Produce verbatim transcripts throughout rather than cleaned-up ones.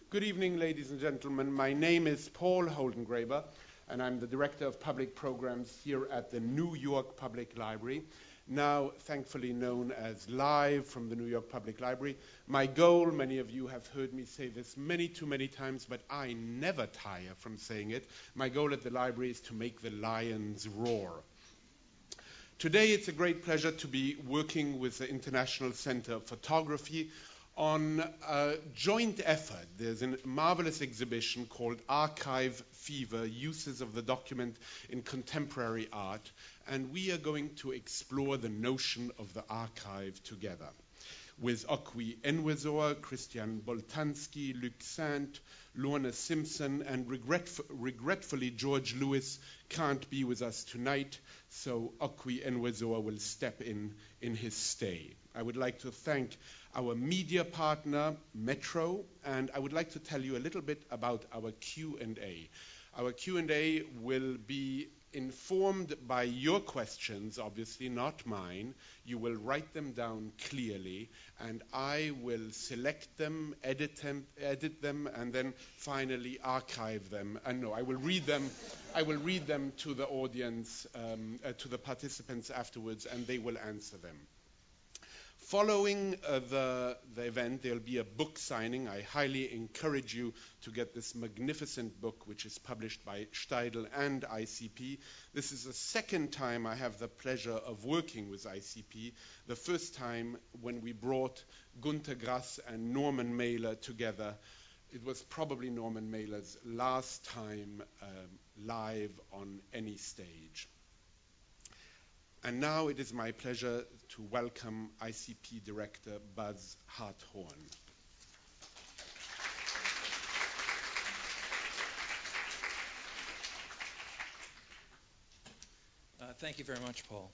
Good evening, ladies and gentlemen. My name is Paul Holdengraber, and I'm the Director of Public Programs here at the New York Public Library, now thankfully known as Live from the New York Public Library. My goal, many of you have heard me say this many too many times, but I never tire from saying it. My goal at the library is to make the lions roar. Today it's a great pleasure to be working with the International Center of Photography on a joint effort. There's a marvelous exhibition called Archive Fever, Uses of the Document in Contemporary Art, and we are going to explore the notion of the archive together with Okwi Enwezor, Christian Boltanski, Luc Saint, Lorna Simpson, and regretf- regretfully George Lewis can't be with us tonight, so Okwi Enwezor will step in in his stay. I would like to thank our media partner, Metro, and I would like to tell you a little bit about our Q and A. Our Q and A will be informed by your questions, obviously not mine. You will write them down clearly, and I will select them, edit them, edit them, and then finally archive them. And no, I will read them. I will read them to the audience, um, uh, to the participants afterwards, and they will answer them. Following uh, the, the event, there'll be a book signing. I highly encourage you to get this magnificent book, which is published by Steidl and I C P. This is the second time I have the pleasure of working with I C P. The first time when we brought Günter Grass and Norman Mailer together. It was probably Norman Mailer's last time um, live on any stage. And now it is my pleasure to welcome I C P Director Buzz Harthorn. Uh, thank you very much, Paul.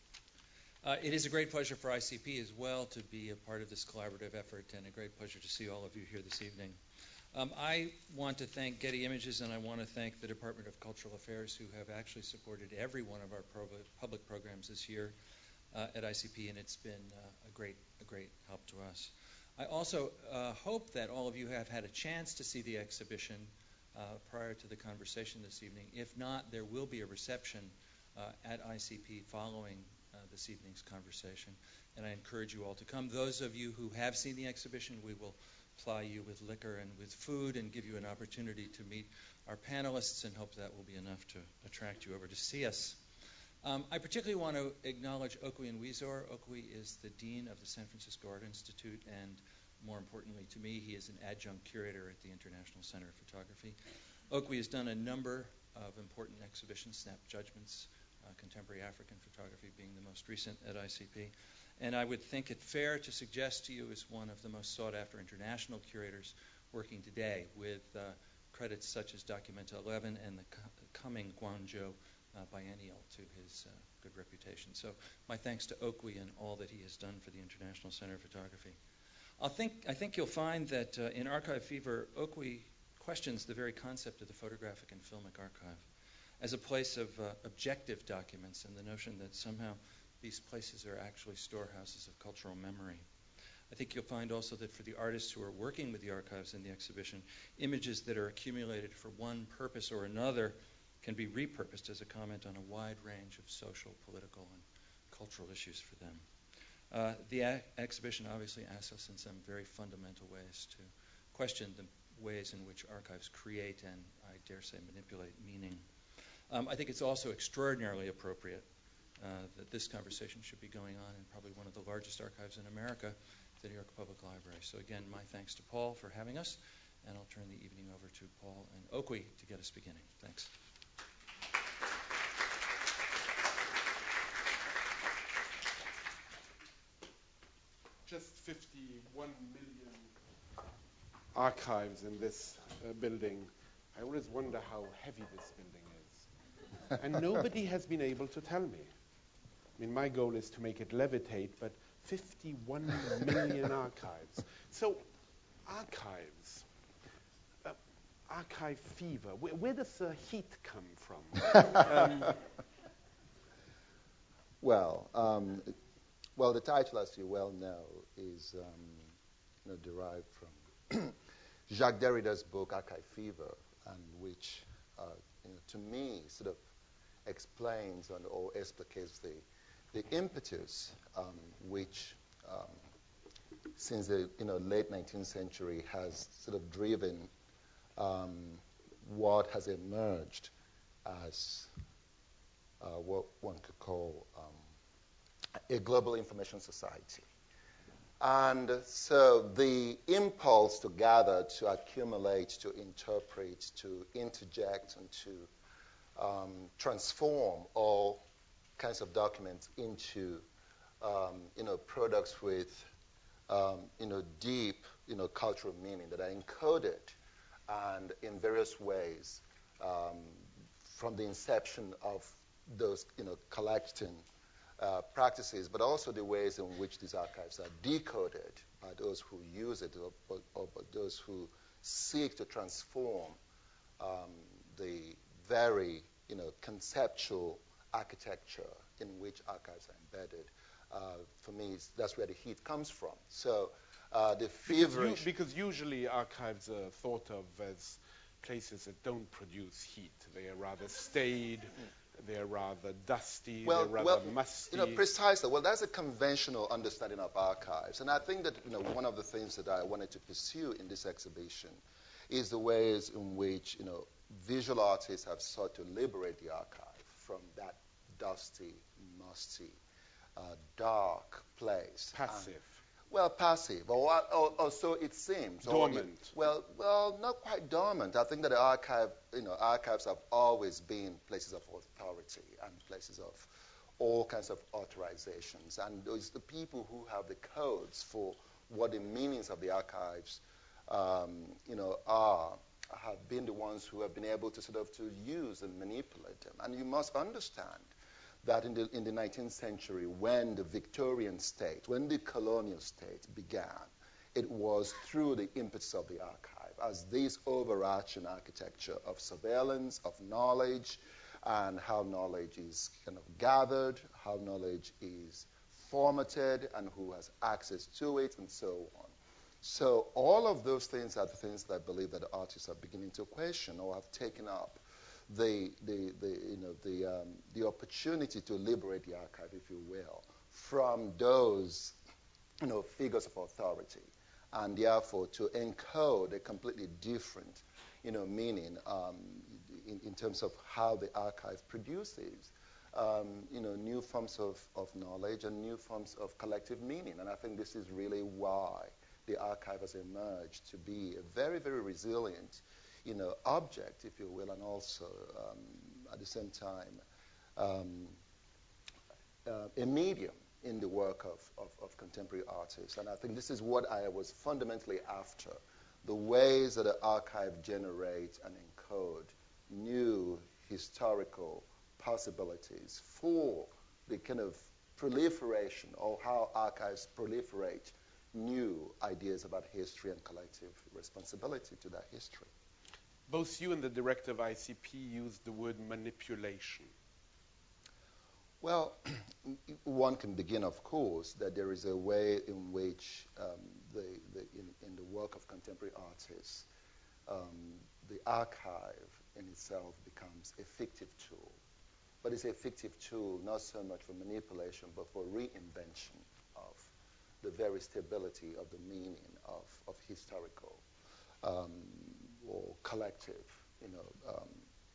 Uh, it is a great pleasure for I C P as well to be a part of this collaborative effort, and a great pleasure to see all of you here this evening. Um, I want to thank Getty Images, and I want to thank the Department of Cultural Affairs, who have actually supported every one of our pro- public programs this year uh, at I C P, and it's been uh, a great, a great help to us. I also uh, hope that all of you have had a chance to see the exhibition uh, prior to the conversation this evening. If not, there will be a reception uh, at I C P following uh, this evening's conversation, and I encourage you all to come. Those of you who have seen the exhibition, we will ply you with liquor and with food and give you an opportunity to meet our panelists, and hope that will be enough to attract you over to see us. Um, I particularly want to acknowledge Okwi Enwezor. Okwi is the Dean of the San Francisco Art Institute, and more importantly to me, he is an adjunct curator at the International Center of Photography. Okwi has done a number of important exhibitions, Snap Judgments, uh, Contemporary African Photography being the most recent at I C P. And I would think it fair to suggest to you as one of the most sought-after international curators working today, with uh, credits such as Documenta eleven and the co- coming Guangzhou uh, Biennial to his uh, good reputation. So my thanks to Okwi and all that he has done for the International Center of Photography. I'll think, I think you'll find that uh, in Archive Fever, Okwi questions the very concept of the photographic and filmic archive as a place of uh, objective documents, and the notion that somehow these places are actually storehouses of cultural memory. I think you'll find also that for the artists who are working with the archives in the exhibition, images that are accumulated for one purpose or another can be repurposed as a comment on a wide range of social, political, and cultural issues for them. Uh, the a- exhibition obviously asks us in some very fundamental ways to question the ways in which archives create and, I dare say, manipulate meaning. Um, I think it's also extraordinarily appropriate Uh, that this conversation should be going on in probably one of the largest archives in America, the New York Public Library. So again, my thanks to Paul for having us, and I'll turn the evening over to Paul and Okwi to get us beginning. Thanks. Just fifty-one million archives in this uh, building. I always wonder how heavy this building is. And nobody has been able to tell me. I mean, my goal is to make it levitate, but fifty-one million archives. So, archives, uh, archive fever, where, where does the heat come from? um, well, um, well, the title, as you well know, is um, you know, derived from Jacques Derrida's book, Archive Fever, and which, uh, you know, to me, sort of explains and or explicates the, the impetus um, which, um, since the you know, late nineteenth century, has sort of driven um, what has emerged as uh, what one could call um, a global information society. And so the impulse to gather, to accumulate, to interpret, to interject, and to um, transform all kinds of documents into um, you know, products with um, you know, deep you know, cultural meaning that are encoded and in various ways um, from the inception of those you know, collecting Uh, practices, but also the ways in which these archives are decoded by those who use it or, or, or by those who seek to transform um, the very, you know, conceptual architecture in which archives are embedded. Uh, for me, it's, that's where the heat comes from. So uh, the feverish... Because, you, because usually archives are thought of as places that don't produce heat. They are rather staid. Mm. They're rather dusty, well, they're rather well, musty. You know, precisely. Well, that's a conventional understanding of archives. And I think that, you know, one of the things that I wanted to pursue in this exhibition is the ways in which, you know, visual artists have sought to liberate the archive from that dusty, musty, uh, dark place. Passive. And, well, passive, or, or, or so it seems. Dormant. It, well, well, not quite dormant. I think that the archive, you know, archives have always been places of authority and places of all kinds of authorizations. And it's the people who have the codes for what the meanings of the archives, um, you know, are, have been the ones who have been able to sort of to use and manipulate them. And you must understand that in the, in the nineteenth century, when the Victorian state, when the colonial state began, it was through the impetus of the archive as this overarching architecture of surveillance, of knowledge, and how knowledge is kind of gathered, how knowledge is formatted, and who has access to it, and so on. So all of those things are the things that I believe that artists are beginning to question or have taken up the, the, the, you know, the, um, the opportunity to liberate the archive, if you will, from those, you know, figures of authority, and therefore to encode a completely different, you know, meaning um, in, in terms of how the archive produces, um, you know, new forms of, of knowledge and new forms of collective meaning. And I think this is really why the archive has emerged to be a very, very resilient, you know, object, if you will, and also um, at the same time um, uh, a medium in the work of, of, of contemporary artists. And I think this is what I was fundamentally after, the ways that the archive generates and encode new historical possibilities for the kind of proliferation, or how archives proliferate new ideas about history and collective responsibility to that history. Both you and the director of I C P used the word manipulation. Well, one can begin, of course, that there is a way in which um, the, the, in, in the work of contemporary artists, um, the archive in itself becomes a fictive tool. But it's a fictive tool not so much for manipulation, but for reinvention of the very stability of the meaning of, of historical um, or collective, you know, um,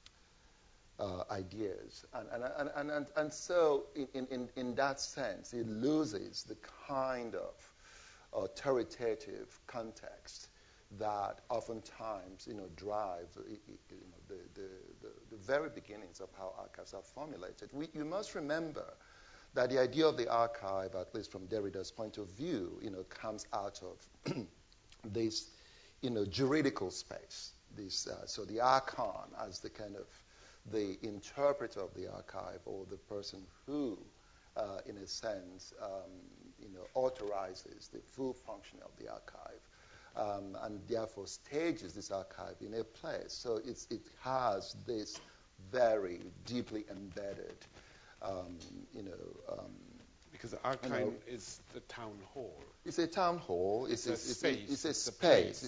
uh, ideas. And, and, and, and, and, and so in, in, in that sense, it loses the kind of authoritative context that oftentimes, you know, drive you know, the, the, the, the very beginnings of how archives are formulated. We, you must remember that the idea of the archive, at least from Derrida's point of view, you know, comes out of this, you know, juridical space. This, uh, so the archon as the kind of the interpreter of the archive, or the person who, uh, in a sense, um, you know, authorizes the full functioning of the archive. Um, and therefore stages this archive in a place. So it's, it has this very deeply embedded, um, you know... Um, because the archive you know, is the town hall. It's a town hall. It's, it's, it's a space. It's a, it's a it's space. A it's a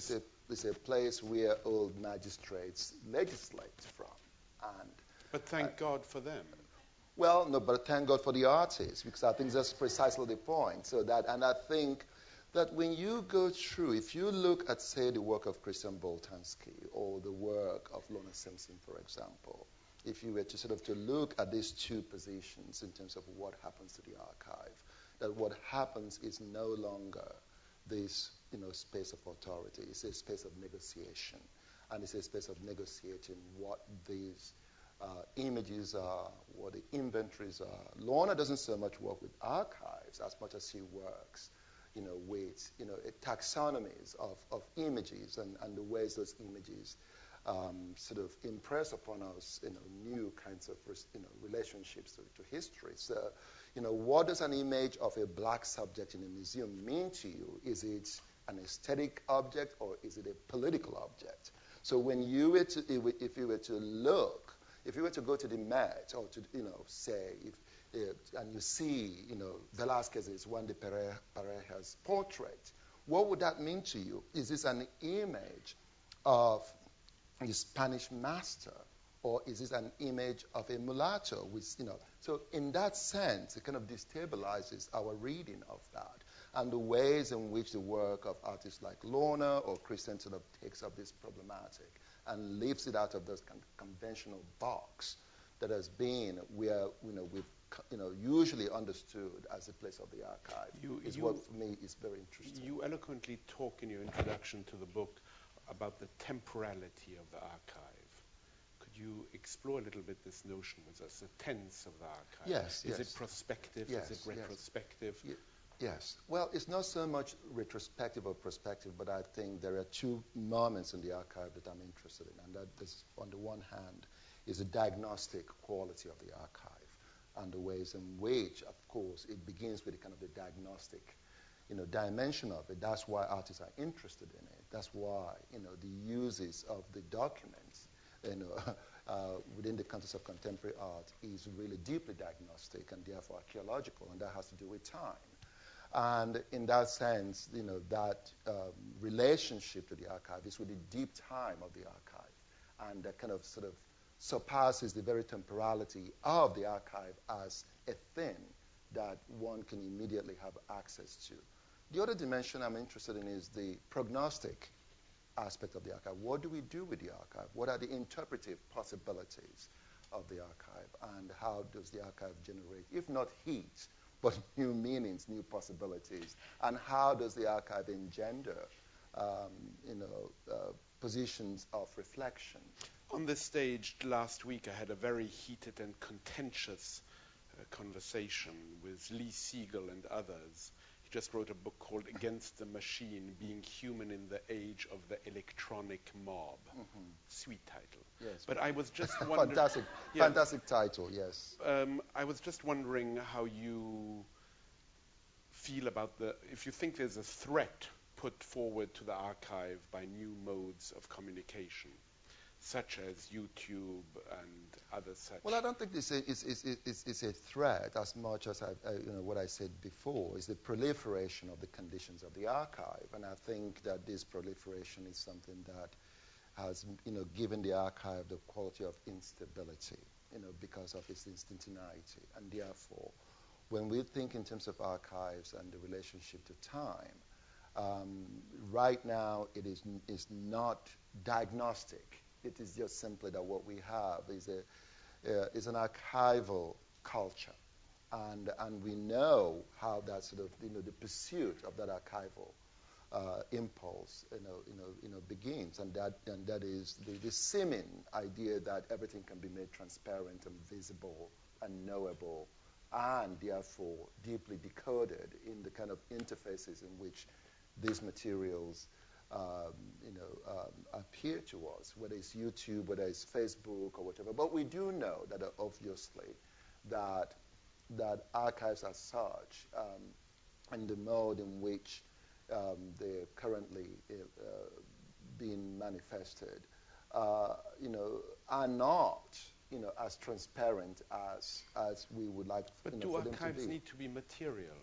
it's a place where old magistrates legislate from. And But thank uh, God for them. Well, no, but thank God for the artists, because I think that's precisely the point. So that, and I think that when you go through, if you look at, say, the work of Christian Boltanski or the work of Lorna Simpson, for example, if you were to sort of to look at these two positions in terms of what happens to the archive, that what happens is no longer this, you know, space of authority. It's a space of negotiation, and it's a space of negotiating what these uh, images are, what the inventories are. Lorna doesn't so much work with archives as much as she works, you know, with, you know, taxonomies of, of images and, and the ways those images um, sort of impress upon us, you know, new kinds of, you know, relationships to, to history. So, you know, what does an image of a black subject in a museum mean to you? Is it an aesthetic object or is it a political object? So when you were to, if you were to look, if you were to go to the Met or to, you know, say, if, uh, and you see, you know, Velázquez's Juan de Pareja's portrait, what would that mean to you? Is this an image of a Spanish master, or is this an image of a mulatto? With, you know, so in that sense, it kind of destabilizes our reading of that, and the ways in which the work of artists like Lorna or Christian sort of takes up this problematic and lifts it out of this con- conventional box that has been where, you know, we've, you know, usually understood as a place of the archive. You, is you, what for me is very interesting. You eloquently talk in your introduction to the book about the temporality of the archive. Could you explore a little bit this notion with us, the tense of the archive? Yes, Is yes. it prospective? Yes, Is it retrospective? Yes. Yes. Well, it's not so much retrospective or prospective, but I think there are two moments in the archive that I'm interested in. And that is, on the one hand, is the diagnostic quality of the archive and the ways in which, of course, it begins with the kind of the diagnostic, you know, dimension of it. That's why artists are interested in it. That's why, you know, the uses of the documents, you know, uh, within the context of contemporary art is really deeply diagnostic and therefore archaeological, and that has to do with time. And in that sense, you know, that um, relationship to the archive is with the deep time of the archive, and that kind of sort of surpasses the very temporality of the archive as a thing that one can immediately have access to. The other dimension I'm interested in is the prognostic aspect of the archive. What do we do with the archive? What are the interpretive possibilities of the archive, and how does the archive generate, if not heat, but new meanings, new possibilities, and how does the archive engender, um, you know, uh, positions of reflection? On this stage last week, I had a very heated and contentious uh, conversation with Lee Siegel and others. He just wrote a book called Against the Machine, Being Human in the Age of the Electronic Mob. Mm-hmm. Sweet title. Yes. But I was just wondering... fantastic, yeah, fantastic title, yes. Um, I was just wondering how you feel about the... If you think there's a threat put forward to the archive by new modes of communication, such as YouTube and other such. Well, I don't think it's a, it's, it's, it's, it's a threat as much as I, I, you know, what I said before is the proliferation of the conditions of the archive. And I think that this proliferation is something that has, you know, given the archive the quality of instability, you know, because of its instantaneity. And therefore, when we think in terms of archives and the relationship to time, um, right now it is, is not diagnostic. It is just simply that what we have is a uh, is an archival culture, and and we know how that sort of, you know, the pursuit of that archival uh, impulse, you know, you know, you know, begins, and that and that is the, the seeming idea that everything can be made transparent and visible and knowable, and therefore deeply decoded in the kind of interfaces in which these materials Um, you know, um, appear to us, whether it's YouTube, whether it's Facebook or whatever. But we do know that uh, obviously that that archives as such, um, and the mode in which um, they're currently uh, uh, being manifested, uh, you know, are not, you know, as transparent as as we would like, but you know, do for them to archives be. need to be material?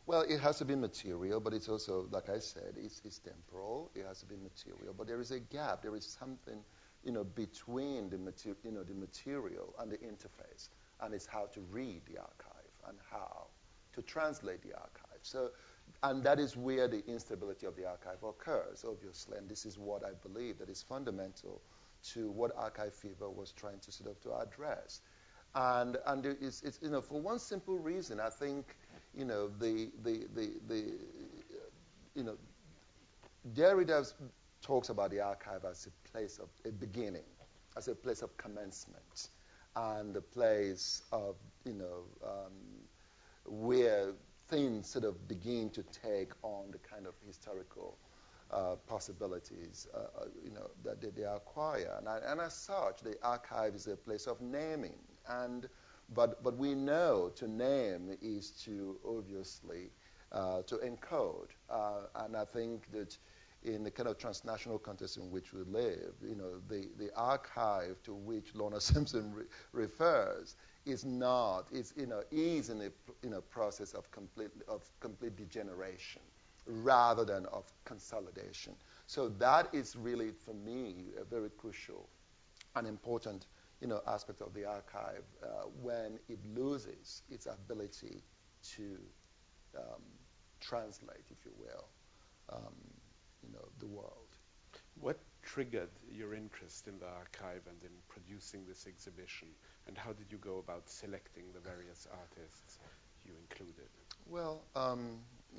Well, it has to be material, but it's also, like I said, it's, it's temporal. It has to be material, but there is a gap. There is something, you know, between the, mater- you know, the material and the interface, and it's how to read the archive and how to translate the archive. So, and that is where the instability of the archive occurs, obviously, and this is what I believe that is fundamental to what Archive Fever was trying to sort of to address. And and it's, it's you know, for one simple reason, I think, you know, the the the, the you know, Derrida talks about the archive as a place of a beginning, as a place of commencement, and a place of, you know, um, where things sort of begin to take on the kind of historical uh, possibilities, uh, uh, you know, that they, they acquire. And, I, and as such, the archive is a place of naming. And but but we know to name is to obviously uh, to encode. Uh, and I think that in the kind of transnational context in which we live, you know, the, the archive to which Lorna Simpson re- refers is not, is, you know, is in a in a process of complete of complete degeneration rather than of consolidation. So that is really, for me, a very crucial and important, you know, aspect of the archive uh, when it loses its ability to um, translate, if you will, um, you know, the world. What triggered your interest in the archive and in producing this exhibition? And how did you go about selecting the various artists you included? Well, um,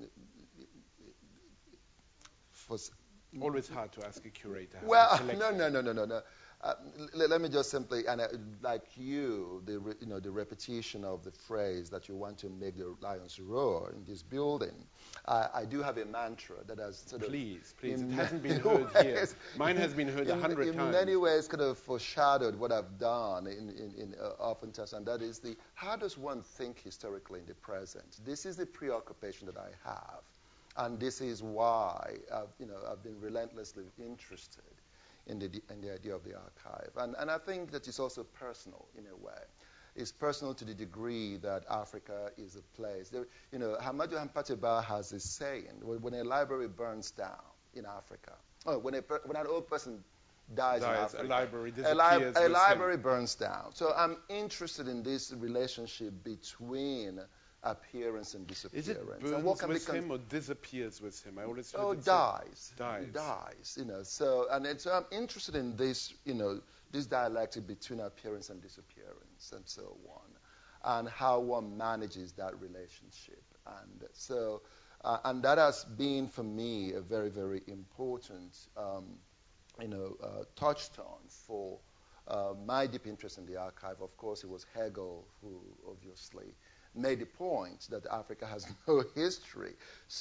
for s- always hard to ask a curator. How well, to no, no, no, no, no, no. Uh, l- let me just simply, and uh, like you, the re- you know the repetition of the phrase that you want to make the lions roar in this building. Uh, I do have a mantra that has sort please, of, please, in it hasn't been many heard here. ways- Mine has been heard a in, hundred in times. many ways, kind of foreshadowed what I've done in, in, in uh, oftentimes, and that is the how does one think historically in the present? This is the preoccupation that I have, and this is why I've, you know I've been relentlessly interested in the in the idea of the archive, and and I think that it's also personal in a way. It's personal to the degree that Africa is a place. There, you know, Hamadu Hampateba has a saying: when, when a library burns down in Africa, oh, when a when an old person dies, Dies, in Africa, a library a, li- disappears a with library him. burns down. So I'm interested in this relationship between appearance and disappearance. Is it and burns what can with be con- him or disappears with him? I always heard Oh, it say dies. dies. Dies. You know. So, and it's, so I'm interested in this, you know, this dialectic between appearance and disappearance, and so on, and how one manages that relationship. And so, uh, and that has been for me a very, very important, um, you know, uh, touchstone for uh, my deep interest in the archive. Of course, it was Hegel who obviously made the point that Africa has no history.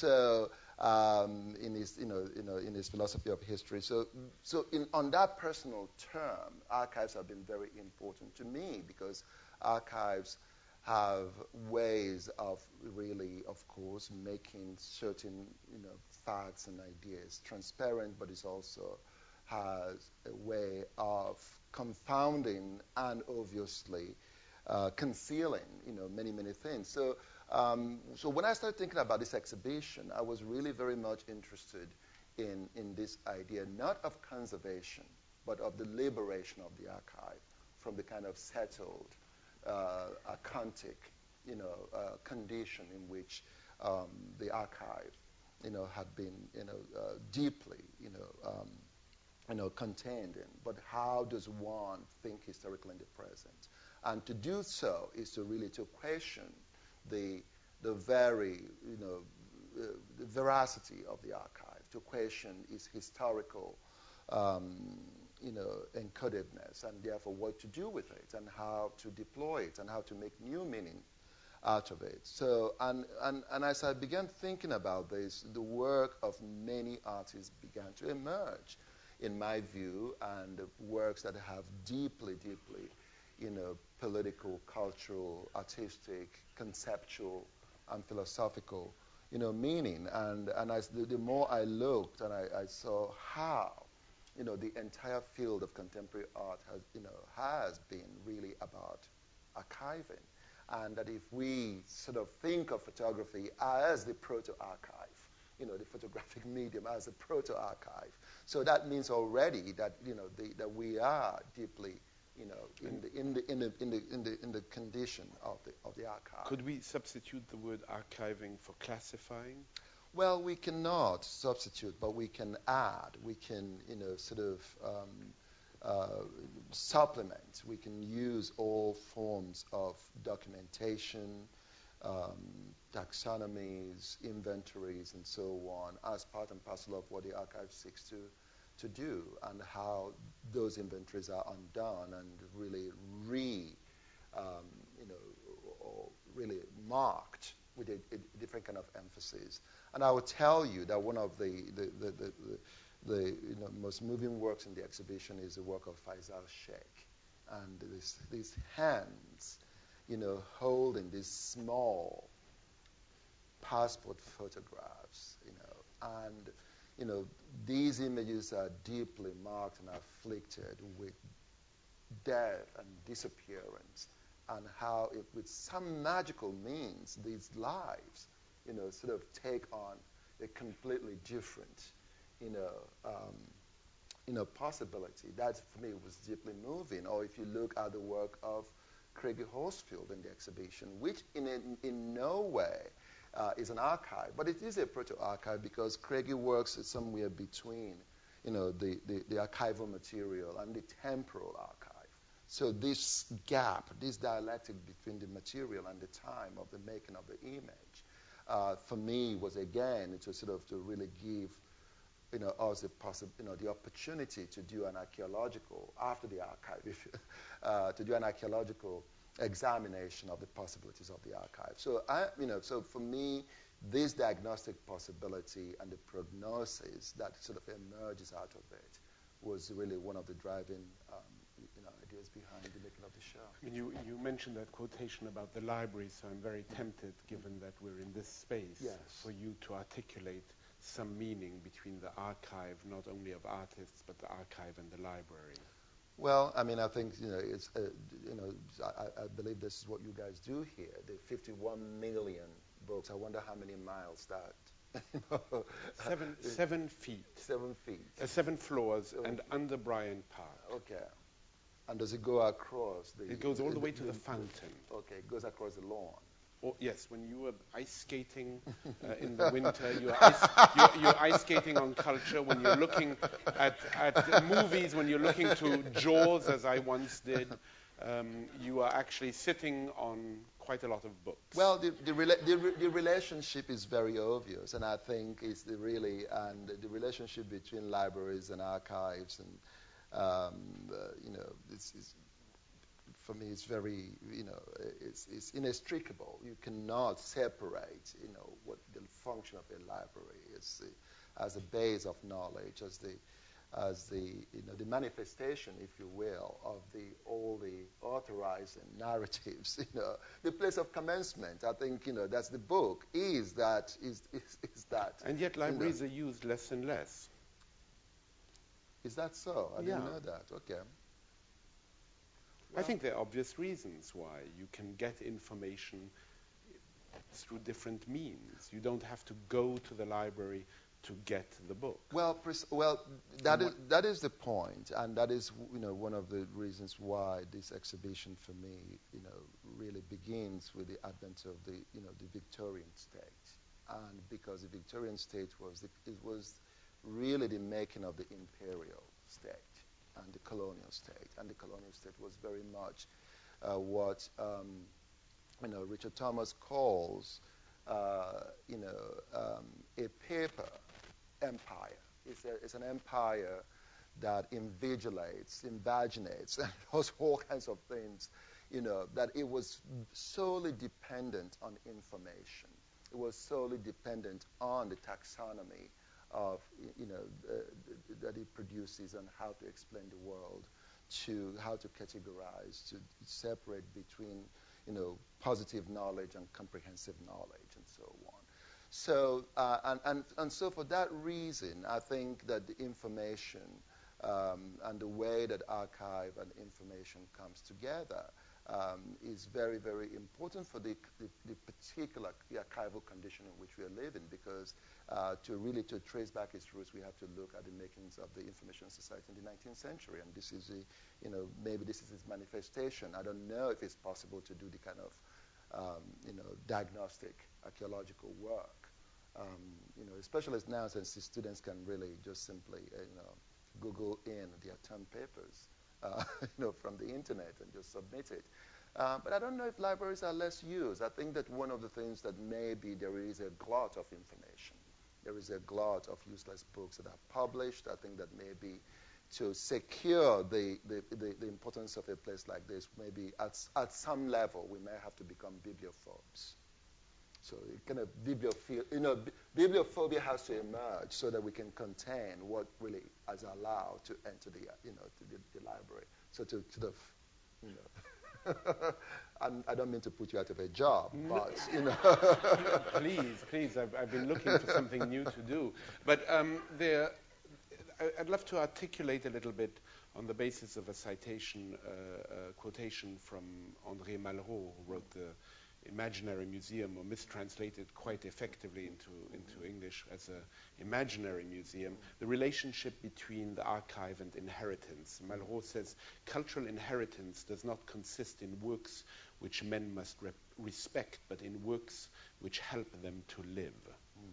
So um, in his, you know, you know, in his philosophy of history. So, so in, on that personal term, archives have been very important to me because archives have ways of really, of course, making certain, you know, facts and ideas transparent, but it also has a way of confounding and obviously Uh, concealing, you know, many, many things. So, um, so when I started thinking about this exhibition, I was really very much interested in, in this idea, not of conservation, but of the liberation of the archive from the kind of settled, uh, archontic, you know, uh, condition in which um, the archive, you know, had been, you know, uh, deeply, you know, um, you know, contained in. But how does one think historically in the present? And to do so is to really to question the the very, you know, uh, the veracity of the archive, to question its historical, um, you know, encodedness, and therefore what to do with it, and how to deploy it, and how to make new meaning out of it. So, and, and, and as I began thinking about this, the work of many artists began to emerge, in my view, and works that have deeply, deeply, you know, political, cultural, artistic, conceptual, and philosophical, you know, meaning. And and as the, the more I looked, and I, I saw how, you know, the entire field of contemporary art has, you know, has been really about archiving, and that if we sort of think of photography as the proto-archive, you know, the photographic medium as a proto-archive, so that means already that, you know, the, that we are deeply, you know, in the in the in the in the in the in the condition of the of the archive. Could we substitute the word archiving for classifying? Well, we cannot substitute, but we can add. We can, you know, sort of um, uh, supplement. We can use all forms of documentation, um, taxonomies, inventories, and so on, as part and parcel of what the archive seeks to to do, and how those inventories are undone and really re, um, you know, or really marked with a, a different kind of emphasis. And I will tell you that one of the the, the, the, the, the you know, most moving works in the exhibition is the work of Faisal Sheikh, and this, these hands, you know, holding these small passport photographs, you know, and you know, these images are deeply marked and afflicted with death and disappearance, and how, it, with some magical means, these lives, you know, sort of take on a completely different, you know, um, you know, possibility. That, for me, was deeply moving. Or if you look at the work of Craigie Horsfield in the exhibition, which in a, in no way uh, is an archive, but it is a proto-archive because Craigie works somewhere between, you know, the, the, the archival material and the temporal archive. So this gap, this dialectic between the material and the time of the making of the image, uh, for me was again to sort of to really give, you know, us the possible, you know, the opportunity to do an archaeological after the archive, if you, uh, to do an archaeological examination of the possibilities of the archive. So I, you know, so for me, this diagnostic possibility and the prognosis that sort of emerges out of it was really one of the driving, um, you know, ideas behind the making of the show. I mean, you, you mentioned that quotation about the library, so I'm very tempted, given that we're in this space, yes, for you to articulate some meaning between the archive, not only of artists, but the archive and the library. Well, I mean, I think, you know, it's, uh, you know, I, I believe this is what you guys do here. The fifty-one million books. I wonder how many miles that. seven, seven feet. Seven feet. Uh, seven floors seven and feet. under Bryant Park. Okay. And does it go across the... It goes all the, the way to the, the fountain. Okay, it goes across the lawn. Or, yes, when you were ice skating uh, in the winter, you're ice, you're, you're ice skating on culture. When you're looking at, at movies, when you're looking to Jaws, as I once did, um, you are actually sitting on quite a lot of books. Well, the, the, rela- the, re- the relationship is very obvious, and I think it's the really, and the relationship between libraries and archives, and, um, uh, you know, it's, it's for me, it's very, you know, it's, it's inextricable. You cannot separate, you know, what the function of a library is the, as a base of knowledge, as the, as the, you know, the manifestation, if you will, of the all the authorizing narratives. You know, the place of commencement. I think, you know, that's the book. Is that is is, is that? And yet, libraries you know, are used less and less. Is that so? I yeah. didn't know that. Okay. I think there are obvious reasons why. You can get information through different means. You don't have to go to the library to get the book. Well, pres- well, that is that is the point, and that is, you know, one of the reasons why this exhibition for me, you know, really begins with the advent of the, you know, the Victorian state, and because the Victorian state was the, it was really the making of the imperial state and the colonial state, and the colonial state was very much uh, what um, you know, Richard Thomas calls uh, you know um, a paper empire. It's, a, it's an empire that invigilates, invaginates, and does all kinds of things. You know, that it was solely dependent on information. It was solely dependent on the taxonomy of, you know, uh, that it produces on how to explain the world, to how to categorize, to separate between, you know, positive knowledge and comprehensive knowledge, and so on. So, uh, and, and, and so for that reason, I think that the information um, and the way that archive and information comes together um, is very, very important for the, the, the particular archival condition in which we are living, because uh, to really to trace back its roots, we have to look at the makings of the information society in the nineteenth century, and this is a, you know, maybe this is its manifestation. I don't know if it's possible to do the kind of, um, you know, diagnostic archaeological work, um, you know, especially now since the students can really just simply, uh, you know, Google in their term papers, uh, you know, from the internet and just submit it. Uh, but I don't know if libraries are less used. I think that one of the things that maybe there is a glut of information. There is a glut of useless books that are published. I think that maybe to secure the, the, the, the importance of a place like this, maybe at, at some level we may have to become bibliophobes. So it kind of bibliophile, you know, bibliophobia has to emerge so that we can contain what really is allowed to enter the, you know, to the, the library. So to, to the, you know, I'm, I don't mean to put you out of a job, but you know. Please, please, I've, I've been looking for something new to do. But um, there, I'd love to articulate a little bit on the basis of a citation, uh, a quotation from André Malraux, who wrote the Imaginary Museum, or mistranslated quite effectively into, into English as an imaginary museum, the relationship between the archive and inheritance. Malraux says, cultural inheritance does not consist in works which men must rep- respect, but in works which help them to live. Mm.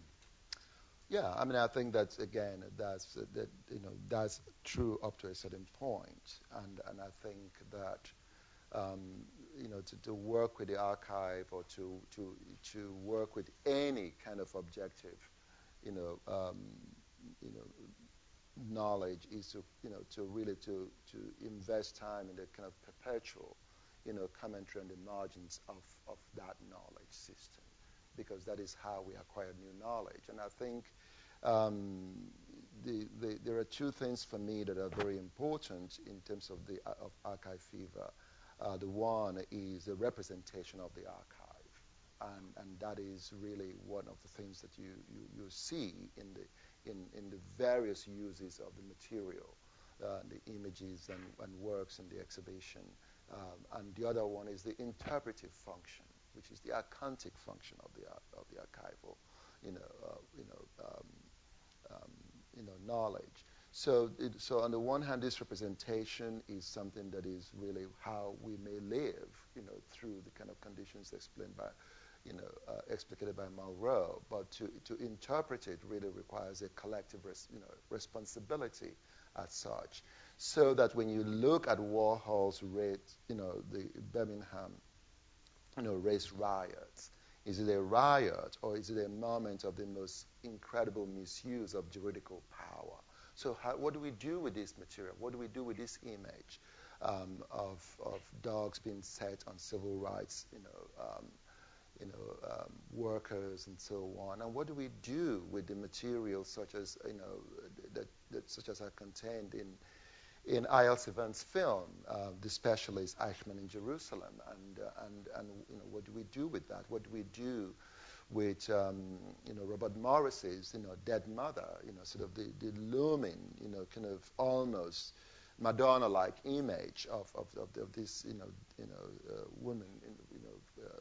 Yeah, I mean, I think that, again, that's, uh, that, you know, that's true up to a certain point. And, and I think that Um, you know, to, to work with the archive, or to, to, to work with any kind of objective, you know, um, you know, knowledge is to, you know, to really to, to invest time in the kind of perpetual, you know, commentary on the margins of, of that knowledge system, because that is how we acquire new knowledge. And I think um, the, the, there are two things for me that are very important in terms of the of archive fever. Uh, the one is the representation of the archive, and, and that is really one of the things that you, you, you see in the, in, in the various uses of the material, uh, the images and, and works in the exhibition. Um, and the other one is the interpretive function, which is the accountic function of the, of the archival, you know, uh, you know, um, um, you know, knowledge. So, it, so on the one hand, this representation is something that is really how we may live, you know, through the kind of conditions explained by, you know, uh, explicated by Malraux. But to, to interpret it really requires a collective, res, you know, responsibility as such. So that when you look at Warhol's race, you know, the Birmingham, you know, race riots, is it a riot, or is it a moment of the most incredible misuse of juridical power? So how, what do we do with this material? What do we do with this image um, of, of dogs being set on civil rights, you know, um, you know, um, workers and so on? And what do we do with the materials such as, you know, that, that such as are contained in in I L. Sivan's film, uh, The Specialist, Eichmann in Jerusalem? And uh, and and you know, what do we do with that? What do we do with, um, you know, Robert Morris's, you know, Dead Mother, you know, sort of the, the looming, you know, kind of almost Madonna-like image of, of, of, of this, you know, you know, uh, woman, in, you know, um,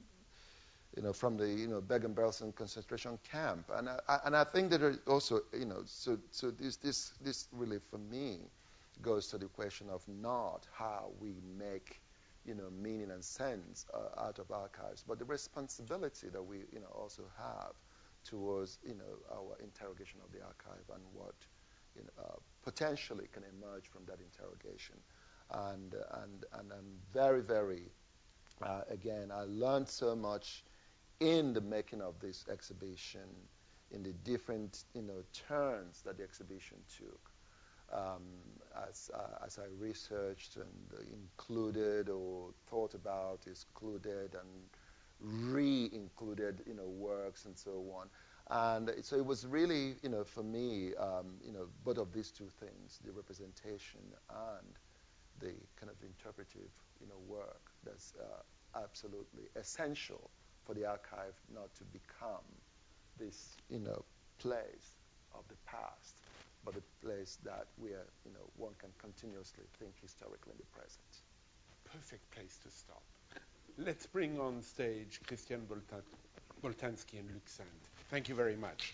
you know, from the, you know, Bergen-Belsen concentration camp. And I, and I think that it also, you know, so, so this, this, this really, for me, goes to the question of not how we make, you know, meaning and sense uh, out of archives, but the responsibility that we, you know, also have towards, you know, our interrogation of the archive and what, you know, uh, potentially can emerge from that interrogation. And uh, and and I'm very, very, uh, again, I learned so much in the making of this exhibition, in the different, you know, turns that the exhibition took. Um, as, uh, as I researched and uh, included or thought about, excluded and re-included, you know, works and so on. And so it was really, you know, for me, um, you know, both of these two things, the representation and the kind of interpretive, you know, work that's uh, absolutely essential for the archive not to become this, you know, place of the past, but a place that where, you know, one can continuously think historically in the present. perfect place to stop. Let's bring on stage Christian Boltan- Boltanski and Luc Sand. Thank you very much.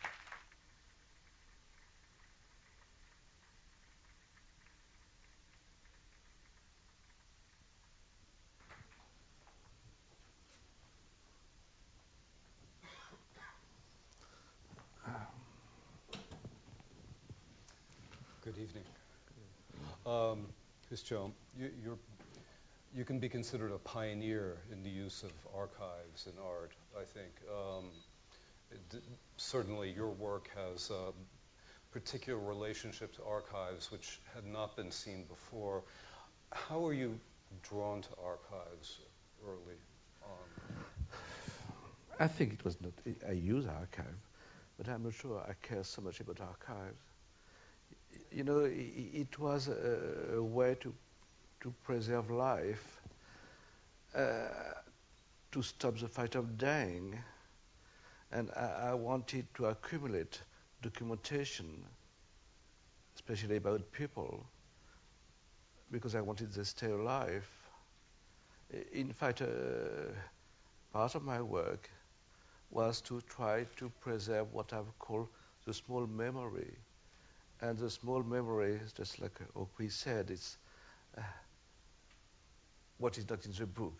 Good evening. Um, Christian, you, you're, you can be considered a pioneer in the use of archives in art, I think. Um, it, certainly your work has a particular relationship to archives which had not been seen before. How were you drawn to archives early on? I think it was not, I use archive, but I'm not sure I care so much about archives. You know, it was a, a way to to preserve life, uh, to stop the fight of dying, and I, I wanted to accumulate documentation, especially about people, because I wanted them to stay alive. In fact, uh, part of my work was to try to preserve what I've called the small memory. And the small memory, just like Auqui said, it's uh, what is not in the book.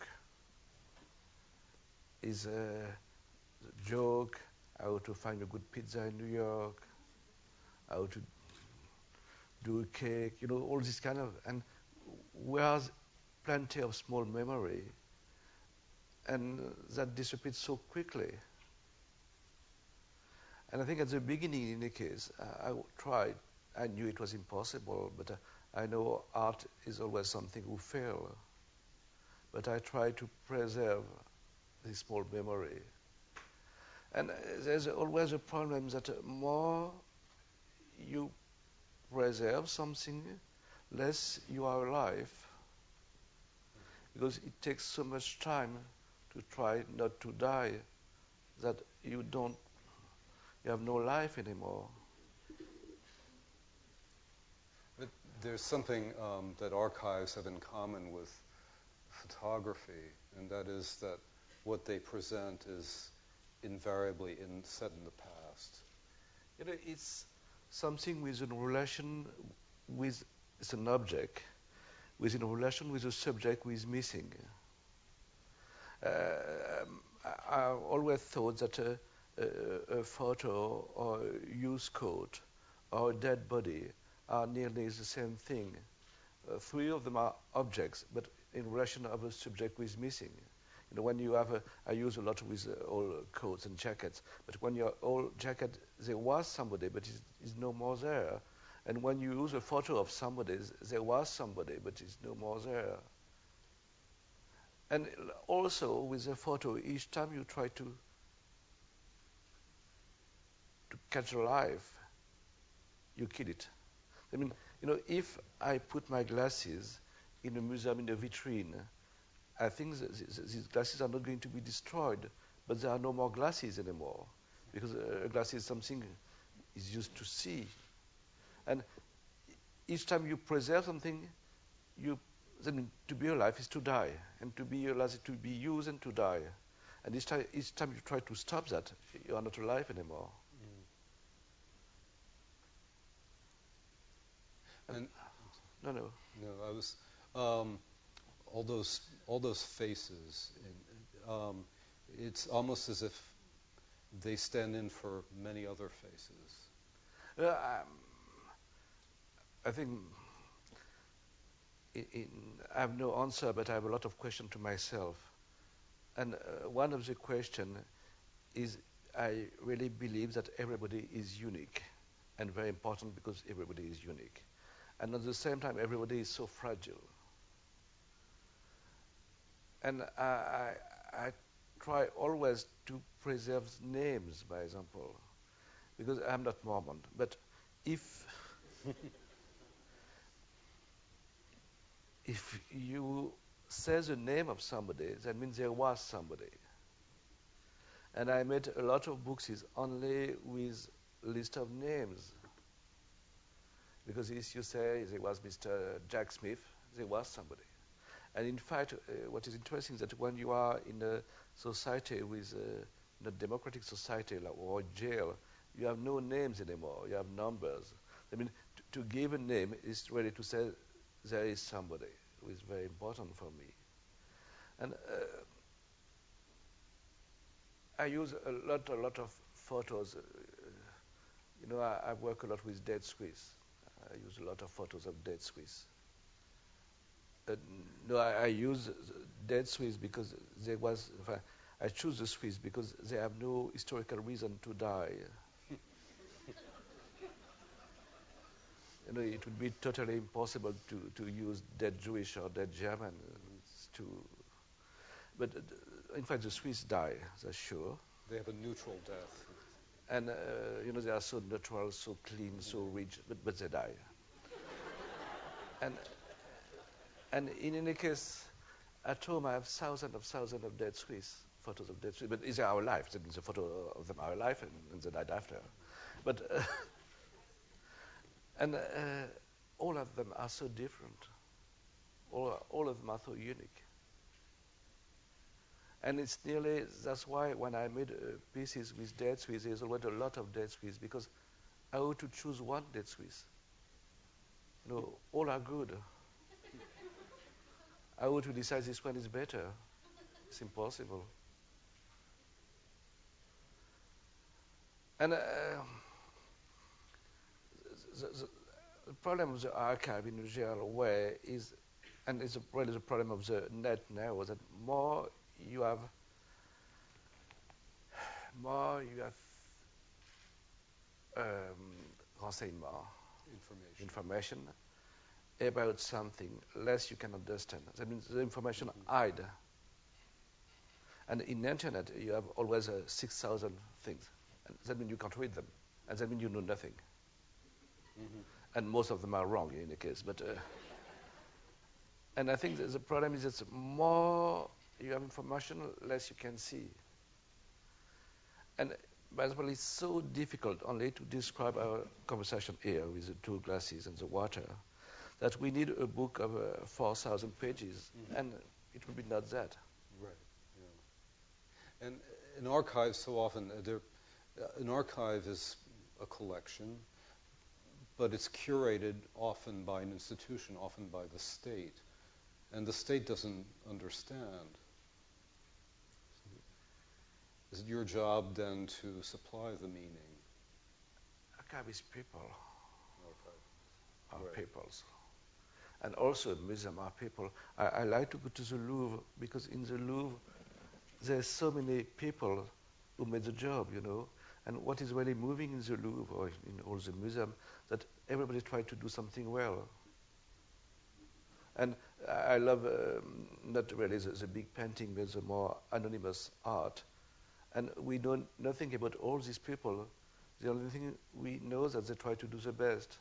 Is a joke, how to find a good pizza in New York, how to do a cake, you know, all this kind of, and we have plenty of small memory, and that disappears so quickly. And I think at the beginning, in any case, uh, I tried. I knew it was impossible, but uh, I know art is always something who fail. But I try to preserve this small memory. And uh, there's always a problem that uh, more you preserve something, less you are alive. Because it takes so much time to try not to die that you don't, you have no life anymore. But there's something um, that archives have in common with photography, and that is that what they present is invariably in, set in the past. You know, it's something with a relation with, it's an object, with a relation with a subject who is missing. Uh, I, I always thought that a, a, a photo or a used coat or a dead body are nearly the same thing. Uh, three of them are objects, but in relation of a subject who is missing. You know, when you have a, I use a lot with uh, all coats and jackets, but when your old jacket, there was somebody, but is is no more there. And when you use a photo of somebody, there was somebody, but is no more there. And also with a photo, each time you try to to catch a life, you kill it. I mean, you know, if I put my glasses in a museum in a vitrine, I think th- th- these glasses are not going to be destroyed, but there are no more glasses anymore, because uh, a glass is something is used to see. And each time you preserve something, you then to be alive is to die, and to be alive is to be used and to die. And each time, each time you try to stop that, you are not alive anymore. Mm. And No, no. no, I was um, all those all those faces. And, um, it's almost as if they stand in for many other faces. Uh, um, I think in, in, I have no answer, but I have a lot of questions to myself. And uh, one of the questions is, I really believe that everybody is unique, and very important because everybody is unique. And at the same time, everybody is so fragile. And I, I, I try always to preserve names, by example, because I'm not Mormon. But if if you say the name of somebody, that means there was somebody. And I made a lot of books is only with list of names. Because if you say there was Mister Jack Smith, there was somebody. And in fact, uh, what is interesting is that when you are in a society with uh, in a democratic society like, or jail, you have no names anymore. You have numbers. I mean, t- to give a name is really to say there is somebody who is very important for me. And uh, I use a lot, a lot of photos. Uh, you know, I, I work a lot with dead Swiss. I use a lot of photos of dead Swiss. Uh, no, I, I use dead Swiss because there was. I choose the Swiss because they have no historical reason to die. You know, it would be totally impossible to, to use dead Jewish or dead German. It's too. But uh, in fact, the Swiss die. That's sure. They have a neutral death. And uh, you know, they are so natural, so clean, so rich, but, but they die. and and in any case, at home I have thousands of thousands of dead Swiss, photos of dead Swiss. But is our life? That means a photo of them are alive and, and they died after. But uh, and uh, all of them are so different. All all of them are so unique. And it's nearly, that's why when I made uh, pieces with dead Swiss, there's already a lot of dead Swiss, because I ought to choose one dead Swiss. You know, all are good. I ought to decide this one is better. It's impossible. And uh, the, the, the problem of the archive in a general way is, and it's a, really the problem of the net now, that more you have more you have um, renseignement, Information. information about something, less you can understand. That means the information mm-hmm. hide. And in the internet, you have always uh, six thousand things. And that means you can't read them. And that means you know nothing. Mm-hmm. And most of them are wrong in any case. But uh, and I think that the problem is that more you have information, less you can see. And but it's so difficult only to describe our conversation here with the two glasses and the water that we need a book of uh, four thousand pages, mm-hmm. and it would be not that. Right. Yeah. And an archive so often, uh, there, uh, an archive is a collection, but it's curated often by an institution, often by the state, and the state doesn't understand. Is it your job then to supply the meaning? Archive is people. Archive. Are Right. peoples. And also museum are people. I, I like to go to the Louvre because in the Louvre there's so many people who made the job, you know. And what is really moving in the Louvre or in all the museum, that everybody tried to do something well. And I love um, not really the, the big painting, but the more anonymous art. And we know nothing about all these people. The only thing we know is that they try to do the best.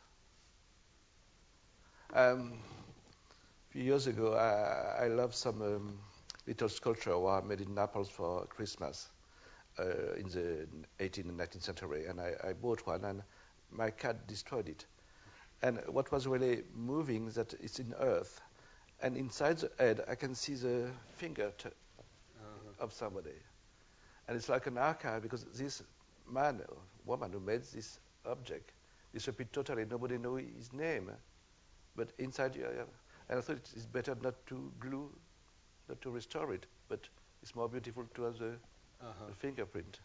Um, a few years ago, I, I loved some um, little sculpture were made in Naples for Christmas uh, in the eighteenth and nineteenth century, and I, I bought one, and my cat destroyed it. And what was really moving is that it's in earth, and inside the head, I can see the finger t- uh-huh. of somebody. And it's like an archive, because this man or woman who made this object disappeared totally. Nobody knows his name. But inside, yeah, yeah. And I thought it's better not to glue, not to restore it, but it's more beautiful to have the, uh-huh. the fingerprint.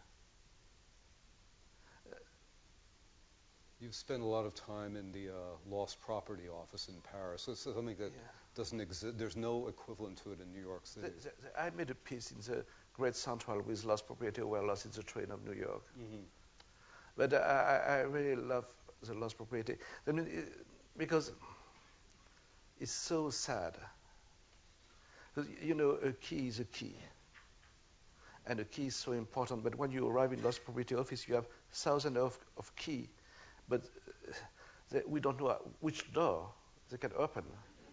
You've spent a lot of time in the uh, lost property office in Paris. So it's something that yeah. doesn't exist. There's no equivalent to it in New York City. The, the, the, I made a piece in the Great Central with lost property were lost in the train of New York. Mm-hmm. But uh, I, I really love the lost property. I mean, it, because it's so sad. You know, a key is a key. And a key is so important. But when you arrive in lost property office, you have thousands of, of keys. But uh, they, we don't know which door they can open.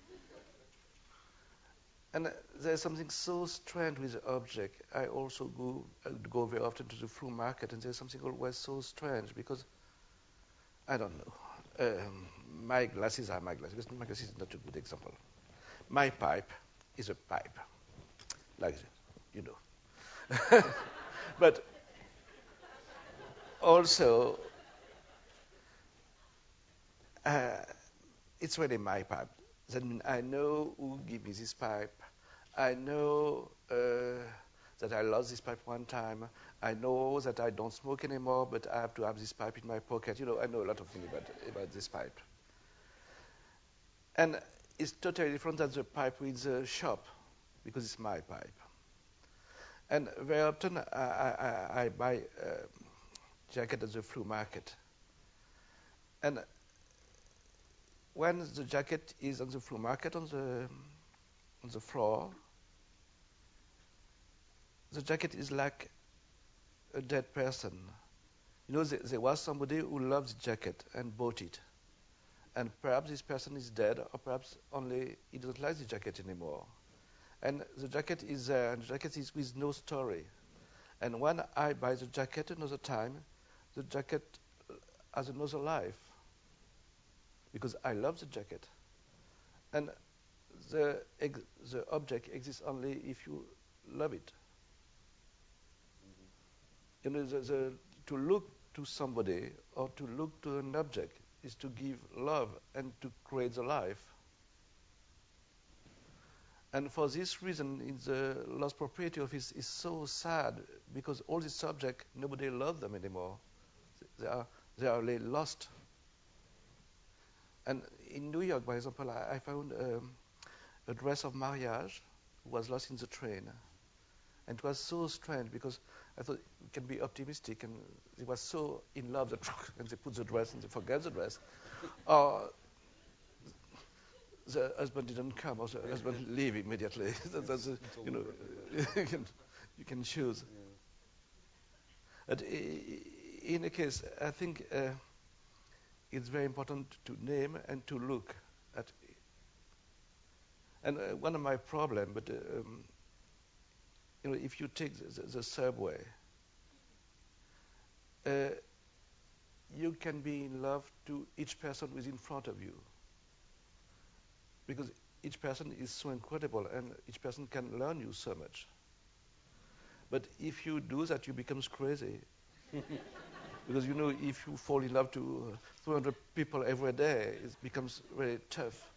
And uh, there's something so strange with the object. I also go uh, go very often to the flea market, and there's something always so strange because, I don't know, um, my glasses are my glasses. My glasses is not a good example. My pipe is a pipe, like that, you know. But also, uh, it's really my pipe. That means I know who gave me this pipe. I know uh, that I lost this pipe one time. I know that I don't smoke anymore, but I have to have this pipe in my pocket. You know, I know a lot of things about, about this pipe. And it's totally different than the pipe with the shop, because it's my pipe. And very often I, I, I buy a jacket at the flea market. And when the jacket is on the flea market on the on the floor, the jacket is like a dead person. You know, there, there was somebody who loved the jacket and bought it. And perhaps this person is dead, or perhaps only he doesn't like the jacket anymore. And the jacket is there, and the jacket is with no story. And when I buy the jacket another time, the jacket has another life, because I love the jacket. And the, ex- the object exists only if you love it. Mm-hmm. You know, the, the, to look to somebody or to look to an object is to give love and to create the life. And for this reason, in the lost property office is so sad, because all these subjects, nobody loves them anymore. They are, they are really lost. And in New York, for example, I, I found um, a dress of marriage was lost in the train. And it was so strange, because I thought we can be optimistic, and they were so in love that and they put the dress and they forget the dress. Or the husband didn't come, or the husband leave immediately. That's a, you know, you can, you can choose. Yeah. But in any case, I think uh, it's very important to name and to look at. And uh, one of my problems, but uh, um, you know, if you take the, the, the subway, uh, you can be in love to each person who is in front of you, because each person is so incredible, and each person can learn you so much. But if you do that, you become crazy. Because, you know, if you fall in love to uh, two hundred people every day, it becomes very tough.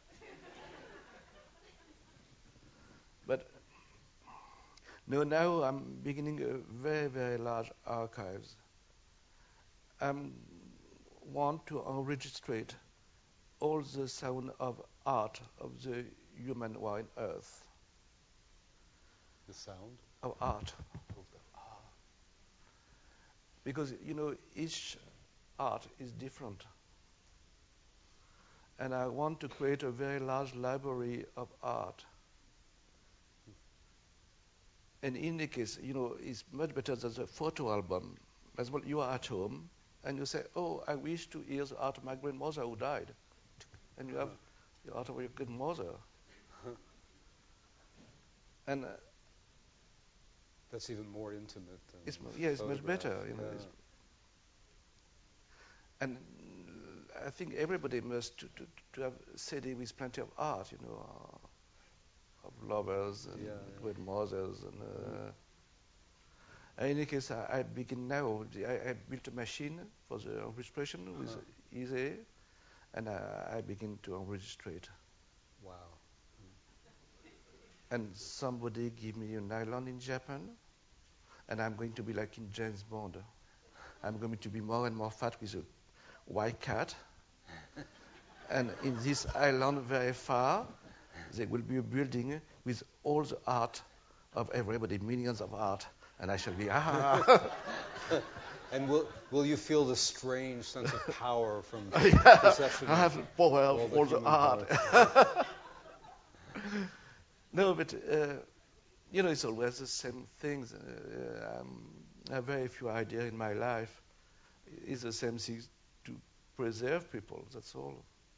But no, now I'm beginning a very, very large archives. I want to enregistrate all the sound of art of the human who are on Earth. The sound? Of art. Because, you know, each art is different. And I want to create a very large library of art. And in any case, you know, it's much better than a photo album. As well, you are at home, and you say, oh, I wish to hear the art of my grandmother who died. And you have the art of your grandmother. And uh, that's even more intimate. Than it's mo- yeah, it's much better. You know, yeah. And I think everybody must to, to, to have a C D with plenty of art, you know, uh, of lovers and yeah, yeah. grandmothers. And uh, in any case, I, I begin now. I, I built a machine for the registration with Uh-huh. Easy, and I, I begin to enregistrate. Wow. And somebody give me a nylon in Japan, and I'm going to be like in James Bond. I'm going to be more and more fat with a white cat. And in this island very far, there will be a building with all the art of everybody, millions of art. And I shall be, ah. And will will you feel the strange sense of power from Yeah, perception? I have power all of the all the human art. parts. No, but, uh, you know, it's always the same things. Uh, um, I have very few ideas in my life. It's the same thing to preserve people, that's all.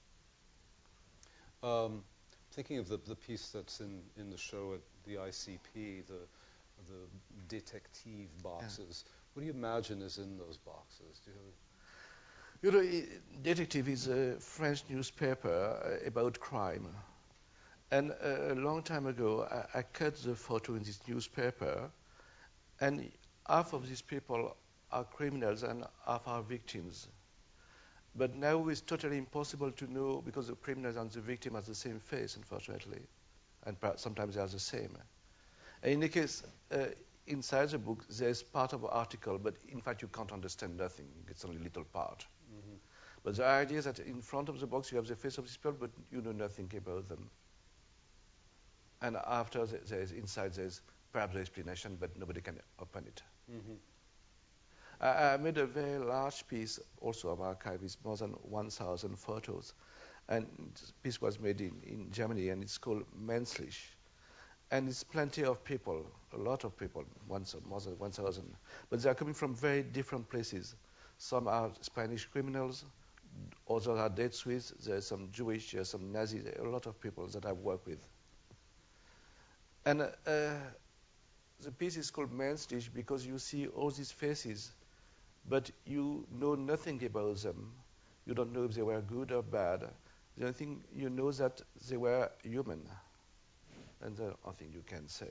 Um, thinking of the, the piece that's in, in the show at the I C P, the the detective boxes. Yeah. What do you imagine is in those boxes? Do you, have you know, Detective is a French newspaper uh, about crime. And uh, a long time ago, I, I cut the photo in this newspaper, and half of these people are criminals and half are victims. But now it's totally impossible to know because the criminals and the victim have the same face, unfortunately, and sometimes they are the same. And in the case, uh, inside the book, there's part of the article, but in fact you can't understand nothing. It's only a little part. Mm-hmm. But the idea is that in front of the box you have the face of these people, but you know nothing about them. And after there's inside there's perhaps the explanation, but nobody can open it. Mm-hmm. I, I made a very large piece also of archive with more than one thousand photos. And this piece was made in, in Germany, and it's called Menschlich. And it's plenty of people, a lot of people, one, more than one thousand. But they are coming from very different places. Some are Spanish criminals, others are dead Swiss, there's some Jewish, there's some Nazi, there are a lot of people that I've worked with. And uh, the piece is called Menschlich because you see all these faces, but you know nothing about them. You don't know if they were good or bad. The only thing you know is that they were human. And the only thing you can say.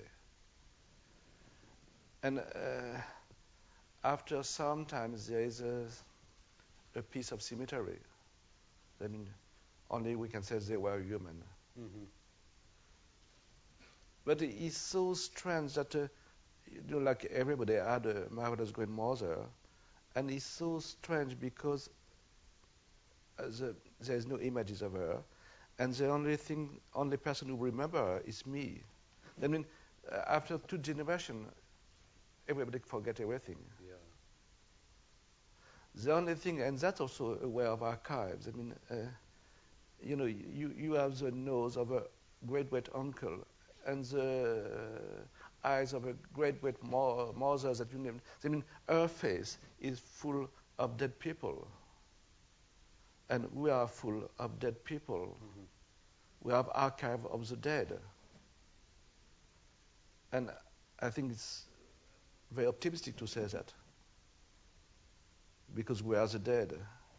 And uh, after some time, there is a, a piece of symmetry. I mean, only we can say they were human. Mm-hmm. But it's so strange that, uh, you know, like everybody had a marvelous grandmother, and it's so strange because uh, the, there's no images of her, and the only thing, only person who remember her is me. I mean, uh, after two generations, everybody forget everything. Yeah. The only thing, and that's also a way of archives. I mean, uh, you know, you, you have the nose of a great-great uncle, and the eyes of a great-great mo- mother that you named. I mean, her face is full of dead people. And we are full of dead people. Mm-hmm. We have archive of the dead. And I think it's very optimistic to say that. Because we are the dead.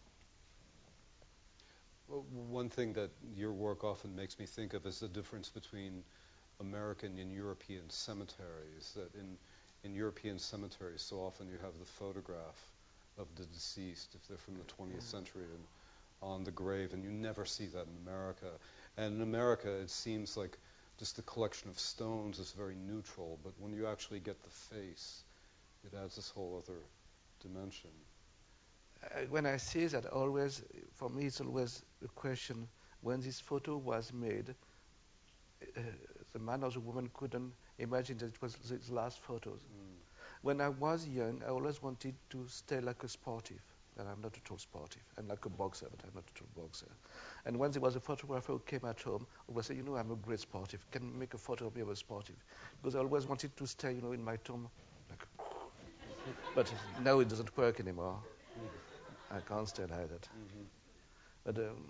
Well, one thing that your work often makes me think of is the difference between American and European cemeteries. That in, in European cemeteries, so often you have the photograph of the deceased, if they're from the twentieth century, and on the grave, and you never see that in America. And in America, it seems like just the collection of stones is very neutral, but when you actually get the face, it adds this whole other dimension. Uh, when I say that, always, for me, it's always a question, when this photo was made, uh, the man or the woman couldn't imagine that it was his last photos. Mm. When I was young, I always wanted to stay like a sportive. And I'm not at all sportive. I'm like a boxer, but I'm not at all boxer. And when there was a photographer who came at home, I would say, you know, I'm a great sportive. Can you make a photo of me of a sportive? Because I always wanted to stay, you know, in my tomb. Like but now it doesn't work anymore. Mm-hmm. I can't stay like that. Mm-hmm. But um,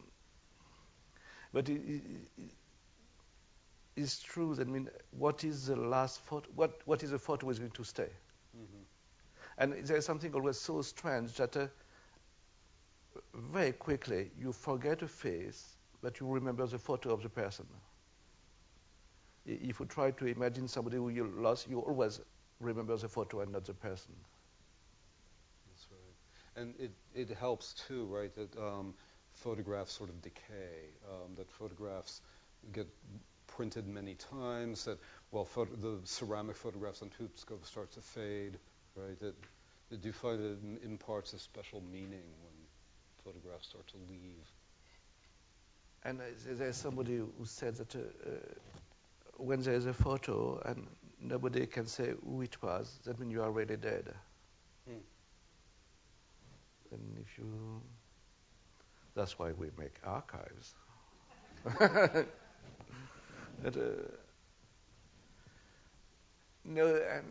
but it, it, it, it's true that, I mean, what is the last photo? What what is a photo is going to stay? Mm-hmm. And there's something always so strange that. Uh, Very quickly, you forget a face, but you remember the photo of the person. If you try to imagine somebody who you lost, you always remember the photo and not the person. That's right. And it, it helps, too, right, that um, photographs sort of decay, um, that photographs get printed many times, that, well, photo- the ceramic photographs on Tubescope start to fade, right? That, that do you find it imparts a special meaning when photographs start to leave? And uh, there's somebody who said that uh, uh, when there's a photo and nobody can say who it was, that means you are already dead. Hmm. And if you... That's why we make archives. But, uh, no, and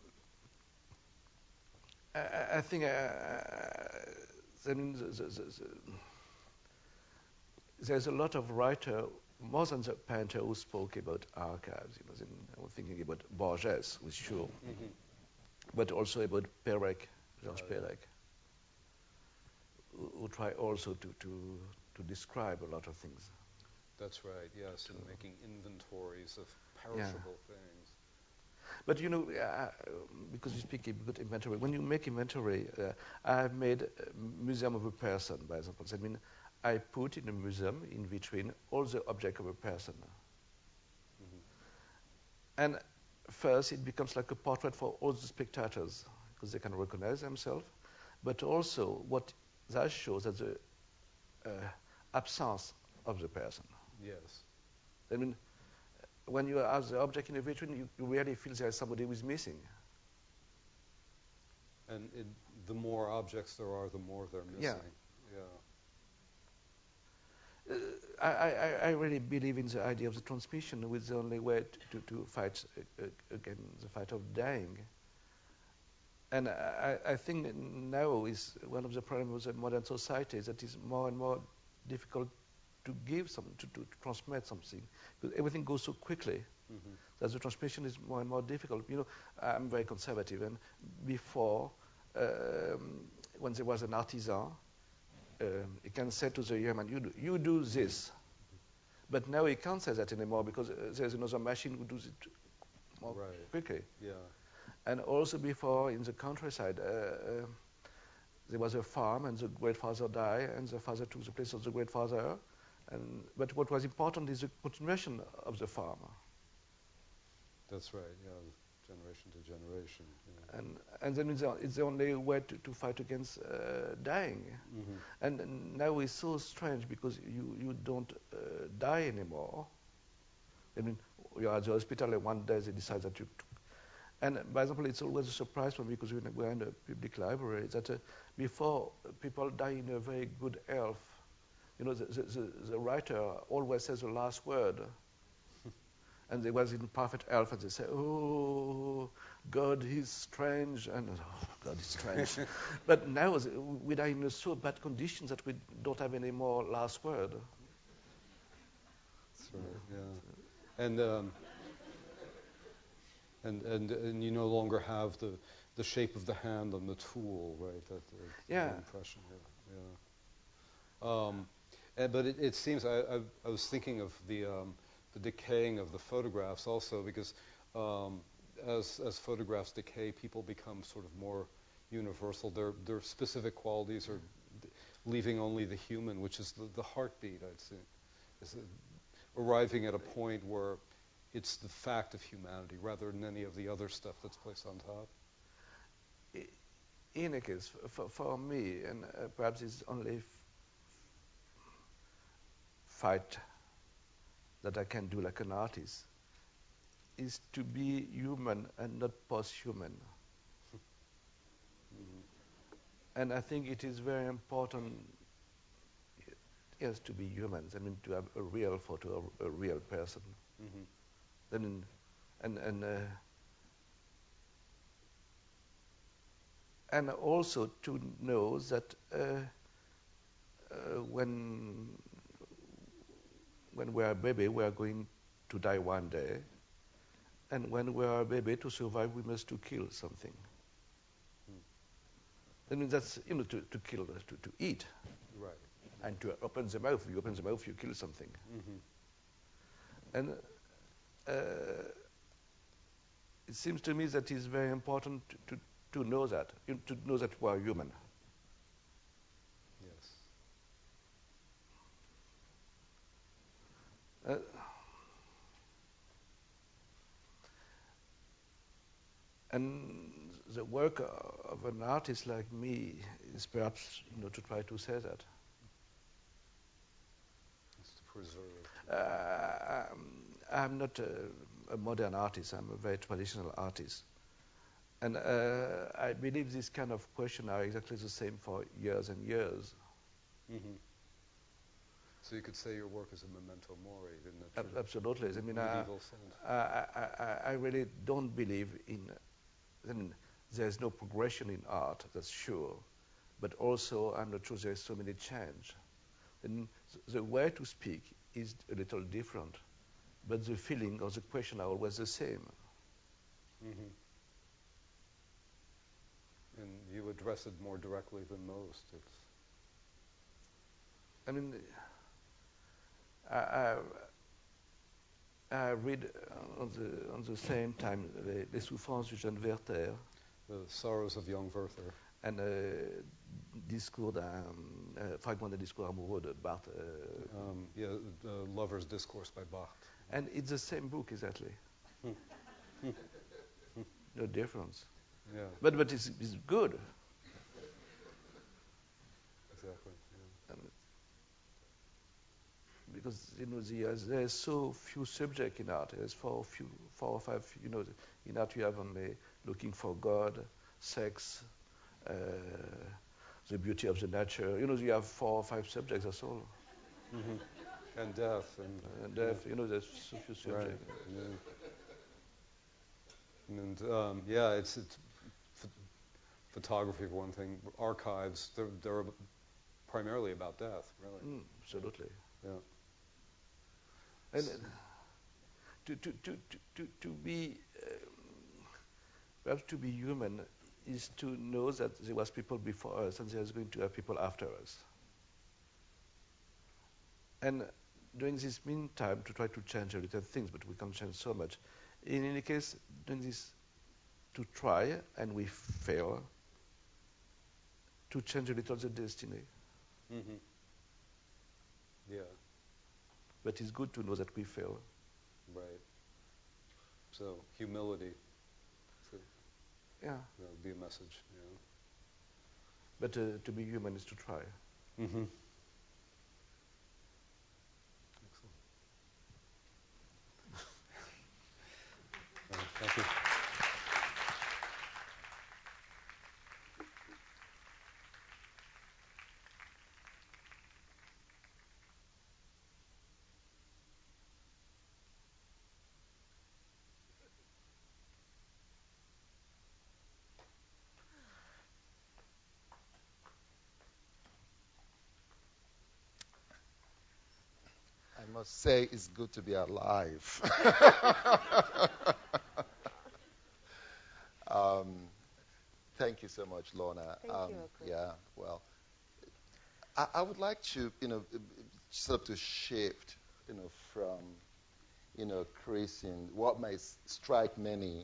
I, I think uh, I mean, the, the, the, there's a lot of writer, more than the painter, who spoke about archives. You know, then I was thinking about Borges, with sure, mm-hmm. but also about Perec, Georges oh, Perec, yeah. who, who try also to, to, to describe a lot of things. That's right, yes, and making inventories of perishable things. But you know, uh, because you speak about inventory, when you make inventory, uh, I have made a museum of a person, by example. I mean, I put in a museum, in vitrine, all the objects of a person. Mm-hmm. And first, it becomes like a portrait for all the spectators, because they can recognize themselves. But also, what that shows is the uh, absence of the person. Yes. I mean, when you have the object in a vitrine, you, you really feel there is somebody who is missing. And it, the more objects there are, the more they're missing. Yeah. Yeah. Uh, I, I, I really believe in the idea of the transmission with the only way to, to, to fight uh, again the fight of dying. And I, I think now is one of the problems of modern society is that it's more and more difficult to give some, to, to transmit something, because everything goes so quickly Mm-hmm. that the transmission is more and more difficult. You know, I'm very conservative, and before, um, when there was an artisan, um, he can say to the young man, you do, you do this. But now he can't say that anymore because uh, there's another machine who does it more Right. quickly. Yeah. And also before, in the countryside, uh, uh, there was a farm, and the great father died, and the father took the place of the great father. And but what was important is the continuation of the farm. That's right, yeah, generation to generation. Yeah. And and then it's the, it's the only way to, to fight against uh, dying. Mm-hmm. And, and now it's so strange because you, you don't uh, die anymore. I mean, you're at the hospital and one day they decide that you... And by example, it's always a surprise for me because we're in a public library that uh, before uh, people die in a very good health. You know, the, the, the, the writer always says the last word. And they was in perfect health, and they say, "Oh, God, he's strange," and oh, God is strange. But now we are in so bad conditions that we don't have any more last word. That's right. Yeah. And um, and and and you no longer have the the shape of the hand on the tool, right? That, that Yeah. impression. Yeah. Yeah. Um, and, but it, it seems I, I I was thinking of the. Um, the decaying of the photographs also, because um, as as photographs decay, people become sort of more universal. Their their specific qualities are d- leaving only the human, which is the, the heartbeat, I'd say, is a, arriving at a point where it's the fact of humanity rather than any of the other stuff that's placed on top. In a case, for, for me, and uh, perhaps it's only f- fight that I can do like an artist, is to be human and not post-human. Mm-hmm. And I think it is very important, yes, to be humans. I mean, to have a real photo, a, a real person. Mm-hmm. Then, and and uh, and also to know that uh, uh, when when we are a baby, we are going to die one day. And when we are a baby, to survive, we must to kill something. Mm. I mean, that's, you know, to, to kill, uh, to, to eat. Right. And to open the mouth. You open the mouth, you kill something. Mm-hmm. And uh, it seems to me that it's very important to, to, to know that, you know, to know that we are human. Yes. Uh, and the work of an artist like me is perhaps, you know, to try to say that. It's to preserve. Uh, I'm not a, a modern artist. I'm a very traditional artist. And uh, I believe this kind of questions are exactly the same for years and years. Mm-hmm. So you could say your work is a memento mori, in the Ab- absolutely. I mean, uh, medieval sense. I, I, I, I really don't believe in. I mean, there's no progression in art, that's sure. But also, I'm not sure there's so many change. And th- the way to speak is a little different, but the feeling or the question are always the same. Mm-hmm. And you address it more directly than most. It's I mean, I, I, I read on the on the same time Les, Les souffrances du jeune Werther. The Sorrows of Young Werther. And uh, discours d'un uh, fragment de discours amoureux de Barthes. Uh, um, yeah, the Lover's Discourse by Barthes. And it's the same book exactly. No difference. Yeah. But but it's, it's good. Exactly. Yeah. And because you know the, uh, there's so few subjects in art. There's four, few, four or five. You know, in art you have only looking for God, sex, uh, the beauty of the nature. You know, you have four or five subjects. That's all. Mm-hmm. And death and, and death. Yeah. You know, there's so few subjects. Right. Yeah. And um, yeah, it's, it's ph- photography for one thing. Archives, they're, they're primarily about death, really. Mm, absolutely. Yeah. And uh, to, to, to, to, to, to be, uh, perhaps to be human is to know that there was people before us and there's going to have people after us. And during this meantime, to try to change a little things, but we can't change so much. In any case, doing this to try, and we fail, to change a little the destiny. Mm-hmm. Yeah. But it's good to know that we fail. Right. So humility. So, yeah. That would be a message. Yeah. But uh, to be human is to try. Mm-hmm. Excellent. uh, thank you. I must say it's good to be alive. um, thank you so much, Lorna. Thank um, you, Yeah, well, I, I would like to, you know, sort of to shift, you know, from, you know, Christian, what may strike many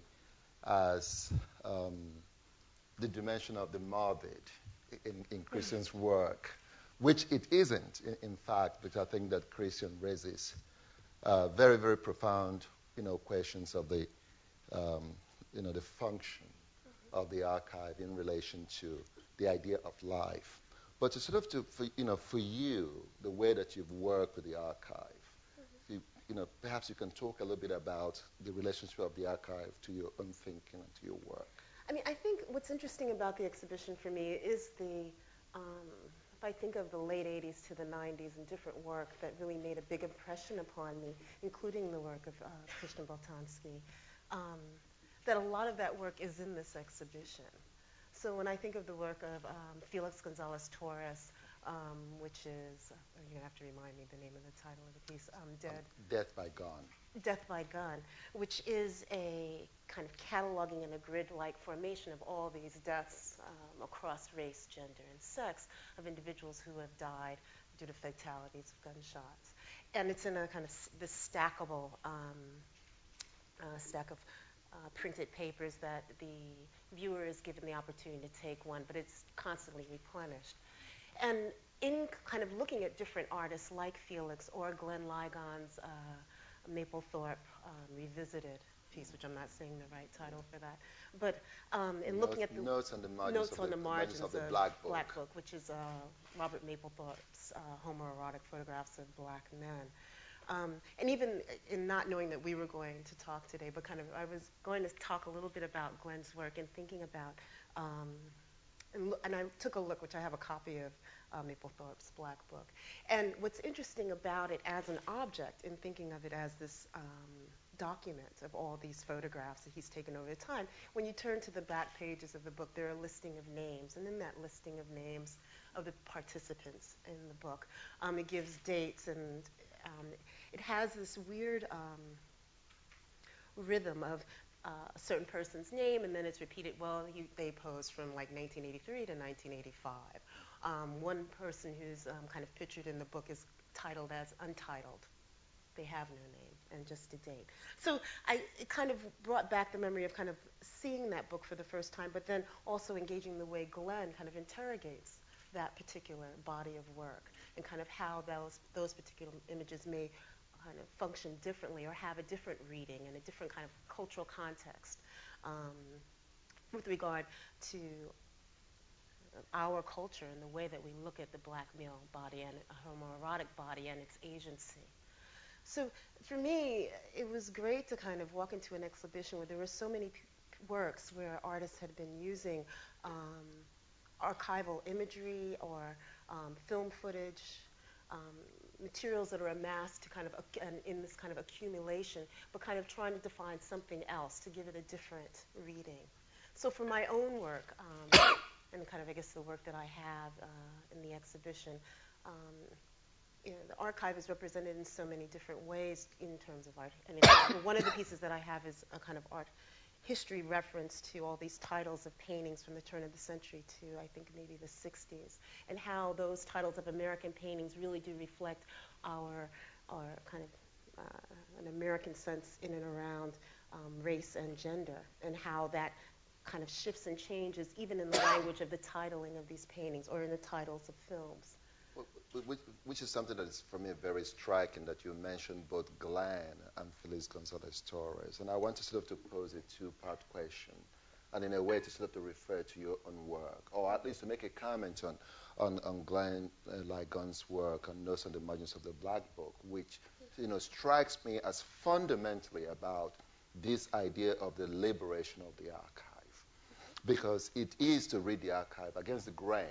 as um, the dimension of the morbid in, in Christian's work, which it isn't, in, in fact, because I think that Christian raises uh, very, very profound, you know, questions of the, um, you know, the function mm-hmm. of the archive in relation to the idea of life. But to sort of, to, for, you know, for you, the way that you've worked with the archive, mm-hmm. you, you know, perhaps you can talk a little bit about the relationship of the archive to your own thinking and to your work. I mean, I think what's interesting about the exhibition for me is the, um, if I think of the late eighties to the nineties and different work that really made a big impression upon me, including the work of uh, Christian Boltanski, um, that a lot of that work is in this exhibition. So when I think of the work of um, Felix Gonzalez Torres, um, which is, uh, you're going to have to remind me the name of the title of the piece, um, Dead. Um, Death by Gun. Death by Gun, which is a kind of cataloging in a grid-like formation of all these deaths um, across race, gender, and sex of individuals who have died due to fatalities of gunshots. And it's in a kind of s- this stackable um, uh, stack of uh, printed papers that the viewer is given the opportunity to take one, but it's constantly replenished. And in kind of looking at different artists like Felix or Glenn Ligon's uh, Mapplethorpe um, Revisited piece, which I'm not saying the right title for that, but um, in notes, looking at the notes on the margins, notes of, on the, the margins margins of the of Black Book, Black Book, which is uh, Robert Mapplethorpe's uh, homoerotic photographs of black men. Um, and even in not knowing that we were going to talk today, but kind of I was going to talk a little bit about Glenn's work and thinking about, um, and, lo- and I took a look, which I have a copy of uh, Mapplethorpe's Black Book. And what's interesting about it as an object, in thinking of it as this um, document of all these photographs that he's taken over time, when you turn to the back pages of the book, there are a listing of names. And in that listing of names of the participants in the book, um, it gives dates, and um, it has this weird um, rhythm of uh, a certain person's name, and then it's repeated, well, he, they posed from like nineteen eighty-three to nineteen eighty-five. Um, one person who's um, kind of pictured in the book is titled as Untitled. They have no name, and just a date. So I, it kind of brought back the memory of kind of seeing that book for the first time, but then also engaging the way Glenn kind of interrogates that particular body of work and kind of how those, those particular images may kind of function differently or have a different reading and a different kind of cultural context um, with regard to our culture and the way that we look at the black male body and a homoerotic body and its agency. So for me, it was great to kind of walk into an exhibition where there were so many p- works where artists had been using um, archival imagery or um, film footage, um, materials that are amassed to kind of ac- and in this kind of accumulation, but kind of trying to define something else to give it a different reading. So for my own work, um, and kind of I guess the work that I have uh, in the exhibition, um, you know, the archive is represented in so many different ways in terms of art. I mean, one of the pieces that I have is a kind of art history reference to all these titles of paintings from the turn of the century to, I think, maybe the sixties, and how those titles of American paintings really do reflect our, our kind of uh, an American sense in and around um, race and gender, and how that kind of shifts and changes even in the language of the titling of these paintings or in the titles of films. Which, which is something that is, for me, very striking, that you mentioned both Glenn and Feliz Gonzalez Torres. And I want to sort of to pose a two-part question, and in a way to sort of to refer to your own work, or at least to make a comment on, on, on Glenn uh, Ligon's work on Notes on the Margins of the Black Book, which, you know, strikes me as fundamentally about this idea of the liberation of the archive, because it is to read the archive against the grain.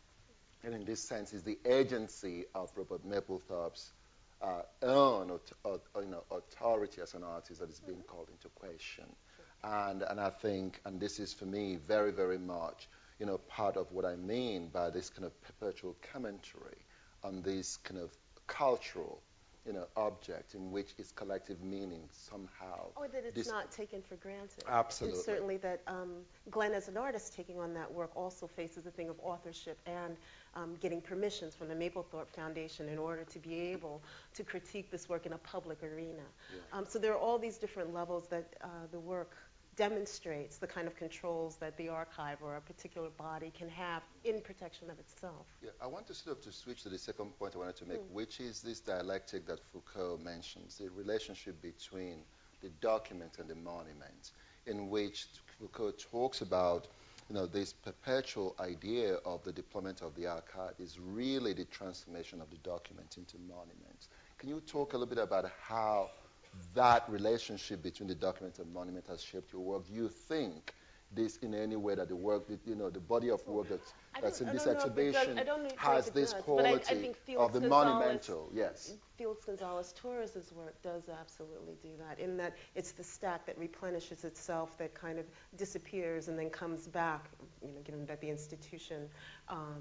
And in this sense, is the agency of Robert Mapplethorpe's uh, own aut- aut- you know, authority as an artist that is being called into question. And, and I think, and this is for me very, very much, you know, part of what I mean by this kind of perpetual commentary on this kind of cultural, you know, object in which its collective meaning somehow. Or that it's dis- not taken for granted. Absolutely. And certainly that um, Glenn, as an artist taking on that work, also faces the thing of authorship and um, getting permissions from the Mapplethorpe Foundation in order to be able to critique this work in a public arena. Yeah. Um, so there are all these different levels that uh, the work demonstrates the kind of controls that the archive or a particular body can have in protection of itself. Yeah, I want to sort of to switch to the second point I wanted to make, mm. which is this dialectic that Foucault mentions, the relationship between the document and the monument, in which Foucault talks about, you know, this perpetual idea of the deployment of the archive is really the transformation of the document into monument. Can you talk a little bit about how that relationship between the document and monument has shaped your work? Do you think this in any way that the work, you know, the body of work that's, that's in this exhibition has this does, quality I, I of the Gonzalez, monumental? Yes. Felix Gonzalez Torres' work does absolutely do that, in that it's the stack that replenishes itself, that kind of disappears and then comes back, you know, given that the institution um,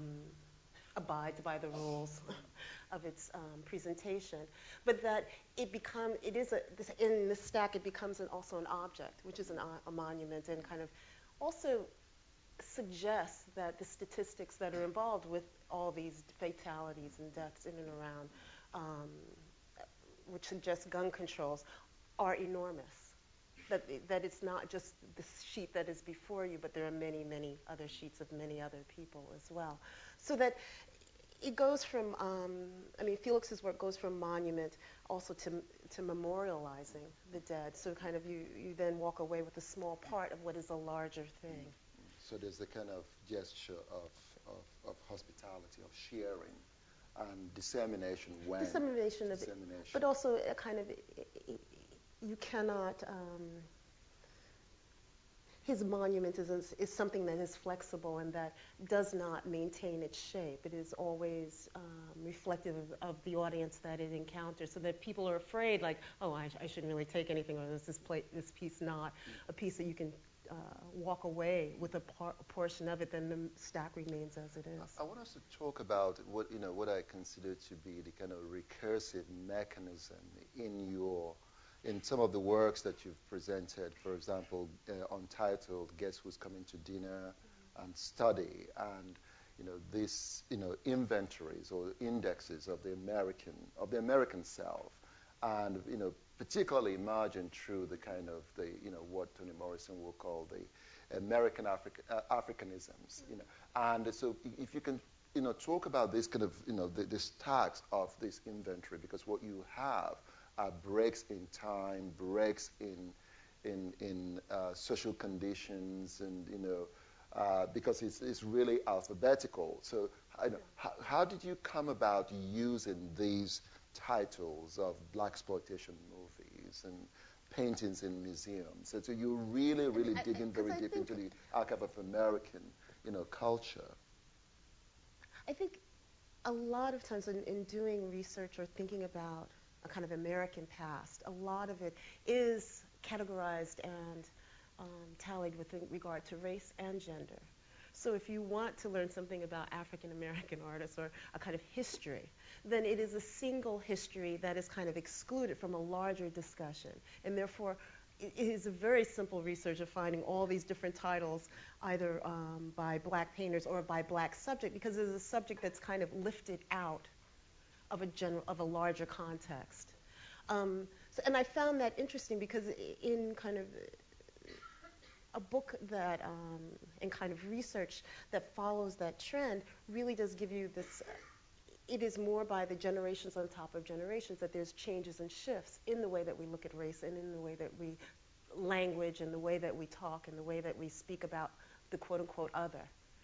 abides by the rules of its um, presentation, but that it become it is a this, in the stack it becomes an, also an object, which is an, a monument, and kind of also suggests that the statistics that are involved with all these fatalities and deaths in and around, um, which suggest gun controls, are enormous. That that it's not just the sheet that is before you, but there are many, many other sheets of many other people as well. So that it goes from, um, I mean, Felix's work goes from monument also to to memorializing the dead. So kind of you, you then walk away with a small part of what is a larger thing. So there's a kind of gesture of, of, of hospitality, of sharing, and dissemination when. Dissemination of dissemination. it, but also a kind of, you cannot, um, his monument is, is something that is flexible and that does not maintain its shape. It is always um, reflective of, of the audience that it encounters, so that people are afraid, like, oh, I, I shouldn't really take anything, or is this, plate, this piece not a piece that you can uh, walk away with a, par- a portion of it, then the stack remains as it is. I, I want us to talk about what, you know, what I consider to be the kind of recursive mechanism in your in some of the works that you've presented, for example, uh, Untitled, Guess Who's Coming to Dinner, and Study, and you know these you know inventories or indexes of the American of the American self, and you know, particularly emerging through the kind of the, you know, what Toni Morrison will call the American Africa, uh, Africanisms, you know. And so if you can, you know, talk about this kind of, you know, the, the stacks of this inventory, because what you have are breaks in time, breaks in, in, in uh, social conditions, and, you know, uh, because it's, it's really alphabetical. So I know, how, how did you come about using these titles of blaxploitation movies and paintings in museums? So, so you're really, really I, digging I, very I deep into the archive of American, you know, culture. I think a lot of times in, in doing research or thinking about a kind of American past, a lot of it is categorized and um, tallied with regard to race and gender. So if you want to learn something about African American artists or a kind of history, then it is a single history that is kind of excluded from a larger discussion. And therefore, it is a very simple research of finding all these different titles, either um, by black painters or by black subject, because it is a subject that's kind of lifted out of a general, of a larger context. Um, so, and I found that interesting because in kind of a book that, um, and kind of research that follows that trend really does give you this, uh, it is more by the generations on top of generations that there's changes and shifts in the way that we look at race and in the way that we language and the way that we talk and the way that we speak about the quote-unquote other.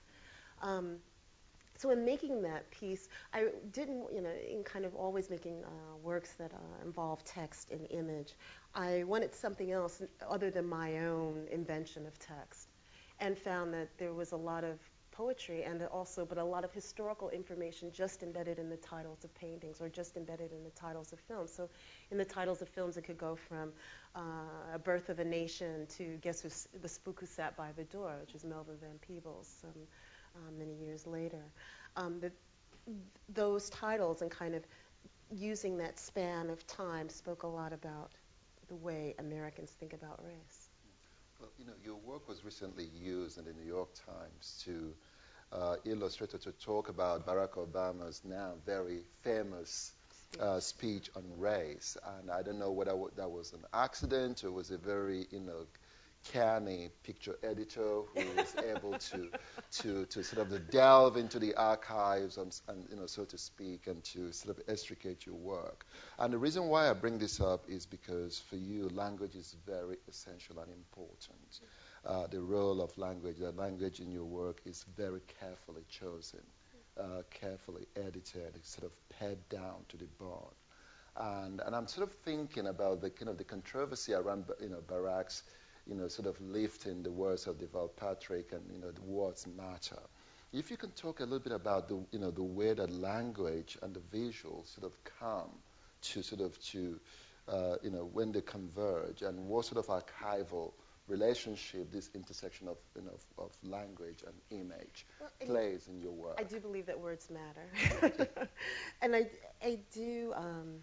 Um, so in making that piece, I didn't, you know, in kind of always making uh, works that uh, involve text and image, I wanted something else other than my own invention of text, and found that there was a lot of poetry and also, but a lot of historical information just embedded in the titles of paintings or just embedded in the titles of films. So in the titles of films, it could go from uh, A Birth of a Nation to Guess Who's the Spook Who Sat by the Door, which is Melvin Van Peebles um, uh, many years later. Um, the, those titles and kind of using that span of time spoke a lot about the way Americans think about race. Well, you know, your work was recently used in the New York Times to uh, illustrate or to talk about Barack Obama's now very famous uh, speech on race. And I don't know whether w- that was an accident or was a very, you know, canny picture editor who was able to, to, to sort of delve into the archives and, and, you know, so to speak, and to sort of extricate your work. And the reason why I bring this up is because for you, language is very essential and important. Uh, the role of language, the language in your work is very carefully chosen, uh, carefully edited, sort of pared down to the bone. And, and I'm sort of thinking about the kind of the controversy around, you know, Barack's, you know, sort of lifting the words of Deval Patrick and, you know, the words matter. If you can talk a little bit about the, you know, the way that language and the visuals sort of come to sort of to, uh, you know, when they converge, and what sort of archival relationship this intersection of, you know, of, of language and image well, plays in your work. I do believe that words matter. And I, I do, um,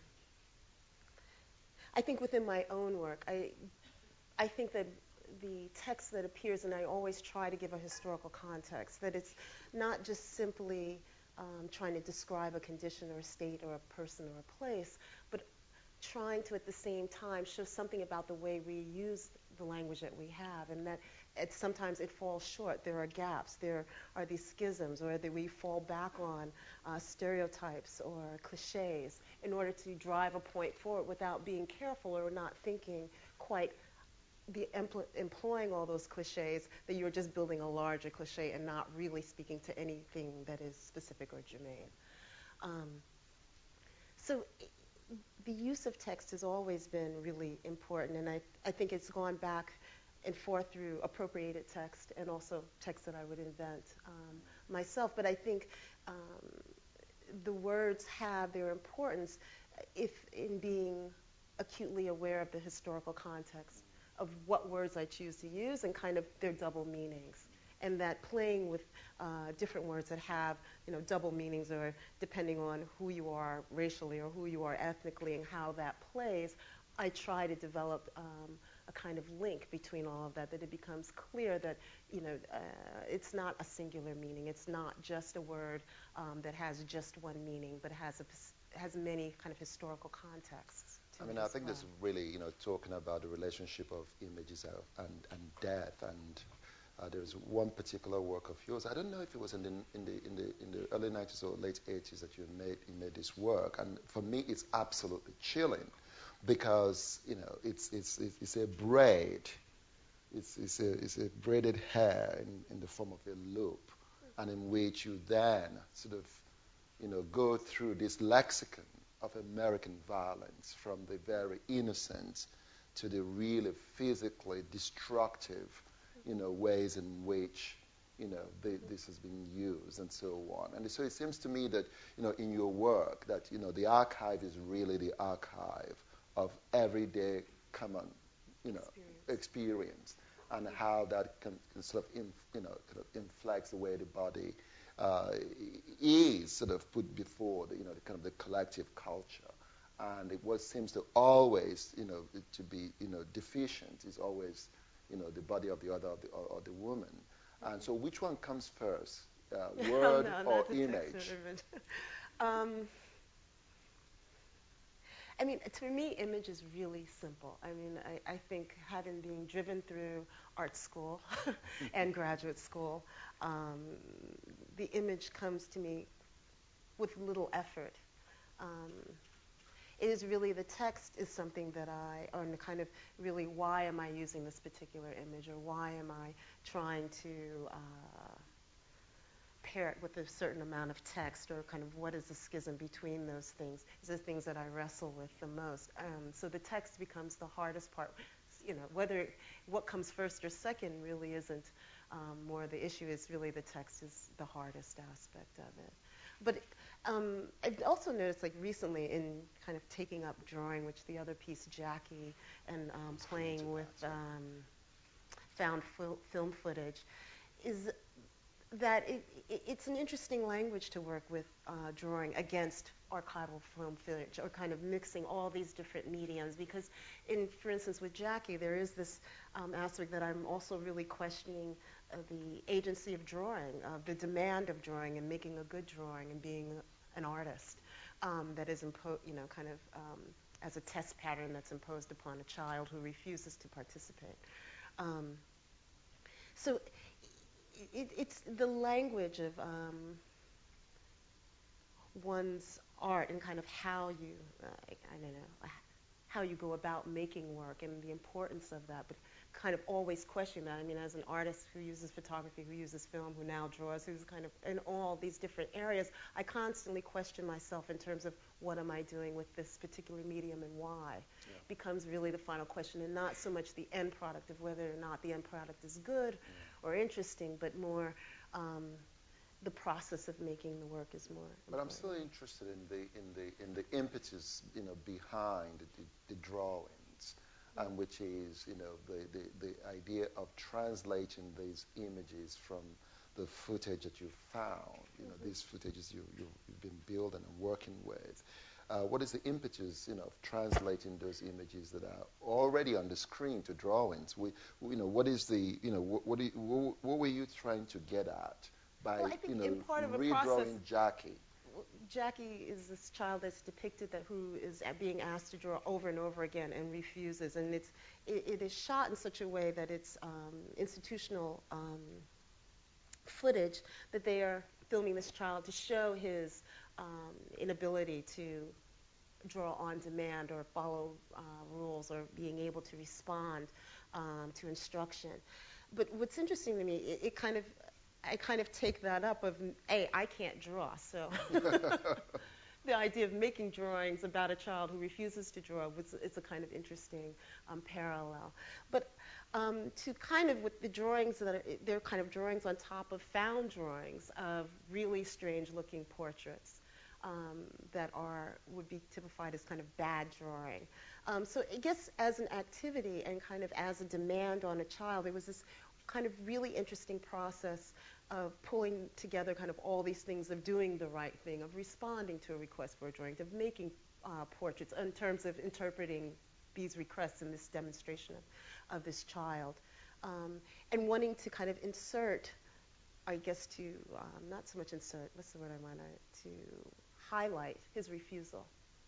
I think within my own work, I, I think that the text that appears, and I always try to give a historical context, that it's not just simply um, trying to describe a condition or a state or a person or a place, but trying to at the same time show something about the way we use the language that we have, and that it, sometimes it falls short. There are gaps, there are these schisms, or that we fall back on uh, stereotypes or cliches in order to drive a point forward without being careful or not thinking quite the empl- employing all those cliches, that you're just building a larger cliche and not really speaking to anything that is specific or germane. Um, so I- the use of text has always been really important, and I, I think it's gone back and forth through appropriated text and also text that I would invent um, myself. But I think um, the words have their importance if in being acutely aware of the historical context of what words I choose to use and kind of their double meanings. And that playing with uh, different words that have, you know, double meanings, or depending on who you are racially or who you are ethnically and how that plays, I try to develop um, a kind of link between all of that, that it becomes clear that, you know, uh, it's not a singular meaning. It's not just a word um, that has just one meaning, but has, a, has many kind of historical contexts I mean, I think this is really, you know, talking about the relationship of images and, and death. And uh, there's one particular work of yours. I don't know if it was in the in the in the in the early nineties or late eighties that you made you made this work. And for me, it's absolutely chilling because you know it's it's it's, it's a braid. It's it's a it's a braided hair in, in the form of a loop, and in which you then sort of you know go through this lexicon of American violence, from the very innocent to the really physically destructive, you know, ways in which, you know, the, this has been used and so on. And so it seems to me that, you know, in your work that, you know, the archive is really the archive of everyday common, you know, experience, experience and how that can, can sort of, inf, you know, kind of inflects the way the body Uh, is sort of put before the, you know, the kind of the collective culture, and it was seems to always, you know, to be, you know, deficient is always, you know, the body of the other of the, or, or the woman, and so which one comes first, uh, word no, or image? um, I mean, to me, image is really simple. I mean, I, I think having been driven through art school and graduate school, um, the image comes to me with little effort. Um, it is really, the text is something that I, or kind of really, why am I using this particular image, or why am I trying to uh, pair it with a certain amount of text, or kind of what is the schism between those things? These are the things that I wrestle with the most. Um, so the text becomes the hardest part. You know, whether what comes first or second really isn't um, more the issue. Is really the text is the hardest aspect of it. But um, I've also noticed, like recently, in kind of taking up drawing, which the other piece, Jackie, and um, playing with um, found fil- film footage, is that it, it, it's an interesting language to work with uh, drawing against archival film footage, or kind of mixing all these different mediums. Because, in, for instance, with Jackie, there is this um, aspect that I'm also really questioning uh, the agency of drawing, uh, the demand of drawing, and making a good drawing, and being an artist um, that is, impo- you know, kind of um, as a test pattern that's imposed upon a child who refuses to participate. Um, so. It, it's the language of um, one's art, and kind of how you, uh, I don't know, how you go about making work, and the importance of that, but kind of always question that. I mean, as an artist who uses photography, who uses film, who now draws, who's kind of in all these different areas, I constantly question myself in terms of what am I doing with this particular medium and why. Yeah. Becomes really the final question, and not so much the end product of whether or not the end product is good yeah. or interesting, but more um, the process of making the work is more important. But I'm still interested in the in the in the impetus, you know, behind the, the drawings, mm-hmm. and which is, you know, the, the, the idea of translating these images from the footage that you've found, you know, mm-hmm. these footages you, you, you've been building and working with. Uh, what is the impetus, you know, of translating those images that are already on the screen to drawings? We, you know, what is the, you know, what, what, you, what, what were you trying to get at by, well, you know, redrawing process, Jackie? Jackie is this child that's depicted that who is being asked to draw over and over again and refuses, and it's it, it is shot in such a way that it's um, institutional um, footage that they are filming this child to show his um, inability to draw on demand or follow uh, rules or being able to respond um, to instruction. But what's interesting to me, it, it kind of I kind of take that up of, hey, I can't draw, so the idea of making drawings about a child who refuses to draw, was, it's a kind of interesting um, parallel. But um, to kind of, with the drawings that are, they're kind of drawings on top of found drawings of really strange-looking portraits um, that are, would be typified as kind of bad drawing. Um, so I guess as an activity and kind of as a demand on a child, there was this kind of really interesting process of pulling together kind of all these things, of doing the right thing, of responding to a request for a drawing, of making uh, portraits in terms of interpreting these requests in this demonstration of, of this child, um, and wanting to kind of insert, I guess to, um, not so much insert, what's the word I want to, to highlight his refusal.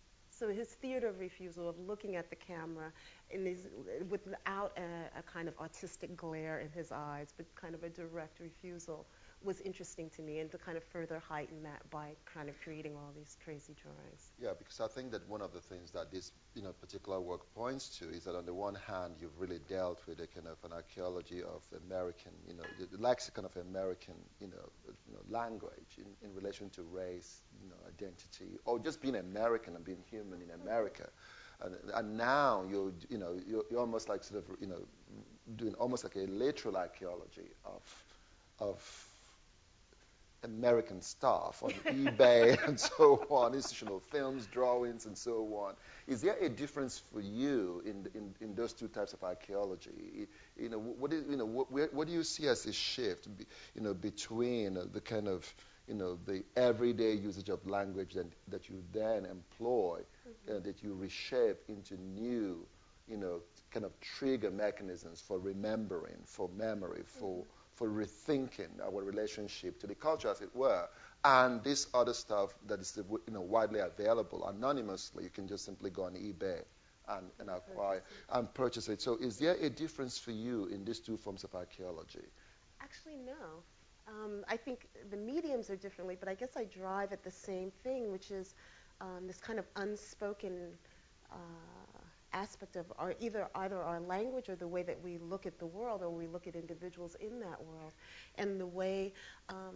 So his theater of refusal, of looking at the camera in his, without a, a kind of artistic glare in his eyes, but kind of a direct refusal, was interesting to me, and to kind of further heighten that by kind of creating all these crazy drawings. Yeah, because I think that one of the things that this you know, particular work points to is that on the one hand, you've really dealt with a kind of an archaeology of American, you know, the, the lexicon of American, you know, you know language in, in relation to race, you know, identity, or just being American and being human in America. And, and now you're, you know, you're, you're almost like sort of, you know, doing almost like a literal archaeology of, of American stuff on eBay and so on, institutional films, drawings, and so on. Is there a difference for you in in, in those two types of archaeology? You know, what is, you know, what, what do you see as a shift, you know, between the kind of, you know, the everyday usage of language that that you then employ, mm-hmm. uh, that you reshape into new, you know, kind of trigger mechanisms for remembering, for memory, for mm-hmm. for rethinking our relationship to the culture, as it were, and this other stuff that is, you know, widely available anonymously. You can just simply go on eBay and, and acquire and purchase it. So, is there a difference for you in these two forms of archaeology? Actually, no. Um, I think the mediums are differently, but I guess I drive at the same thing, which is um, this kind of unspoken Uh, aspect of our either either our language or the way that we look at the world, or we look at individuals in that world, and the way um,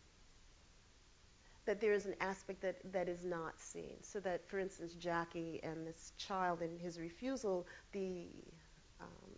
that there is an aspect that, that is not seen. So that, for instance, Jackie and this child and his refusal, the um,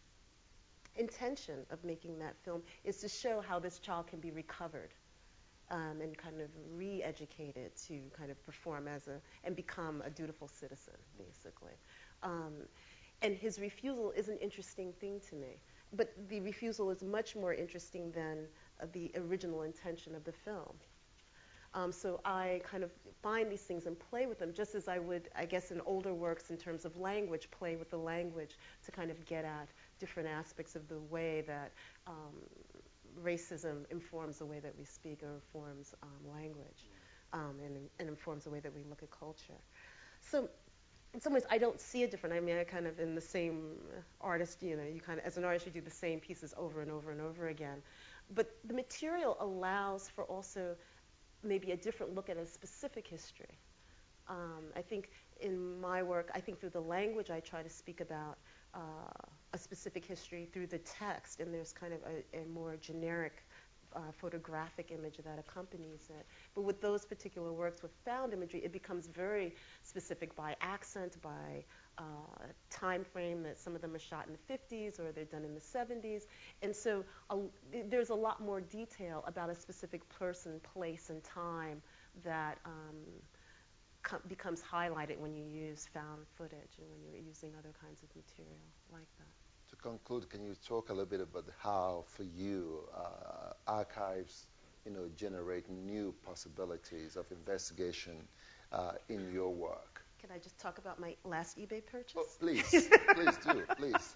intention of making that film is to show how this child can be recovered um, and kind of re-educated to kind of perform as a and become a dutiful citizen, basically. Um, and his refusal is an interesting thing to me. But the refusal is much more interesting than uh, the original intention of the film. Um, so I kind of find these things and play with them, just as I would, I guess, in older works in terms of language, play with the language to kind of get at different aspects of the way that um, racism informs the way that we speak, or informs um, language, um, and, and informs the way that we look at culture. So in some ways, I don't see it different. I mean, I kind of, in the same artist, you know, you kind of, as an artist, you do the same pieces over and over and over again. But the material allows for also maybe a different look at a specific history. Um, I think in my work, I think through the language, I try to speak about uh, a specific history through the text, and there's kind of a, a more generic Uh, photographic image that accompanies it. But with those particular works with found imagery, it becomes very specific by accent, by uh, time frame, that some of them are shot in the fifties or they're done in the seventies. And so uh, there's a lot more detail about a specific person, place, and time that um, co- becomes highlighted when you use found footage and when you're using other kinds of material like that. To conclude, can you talk a little bit about how, for you, uh, archives, you know, generate new possibilities of investigation uh, in your work? Can I just talk about my last eBay purchase? Oh, please, please do, please.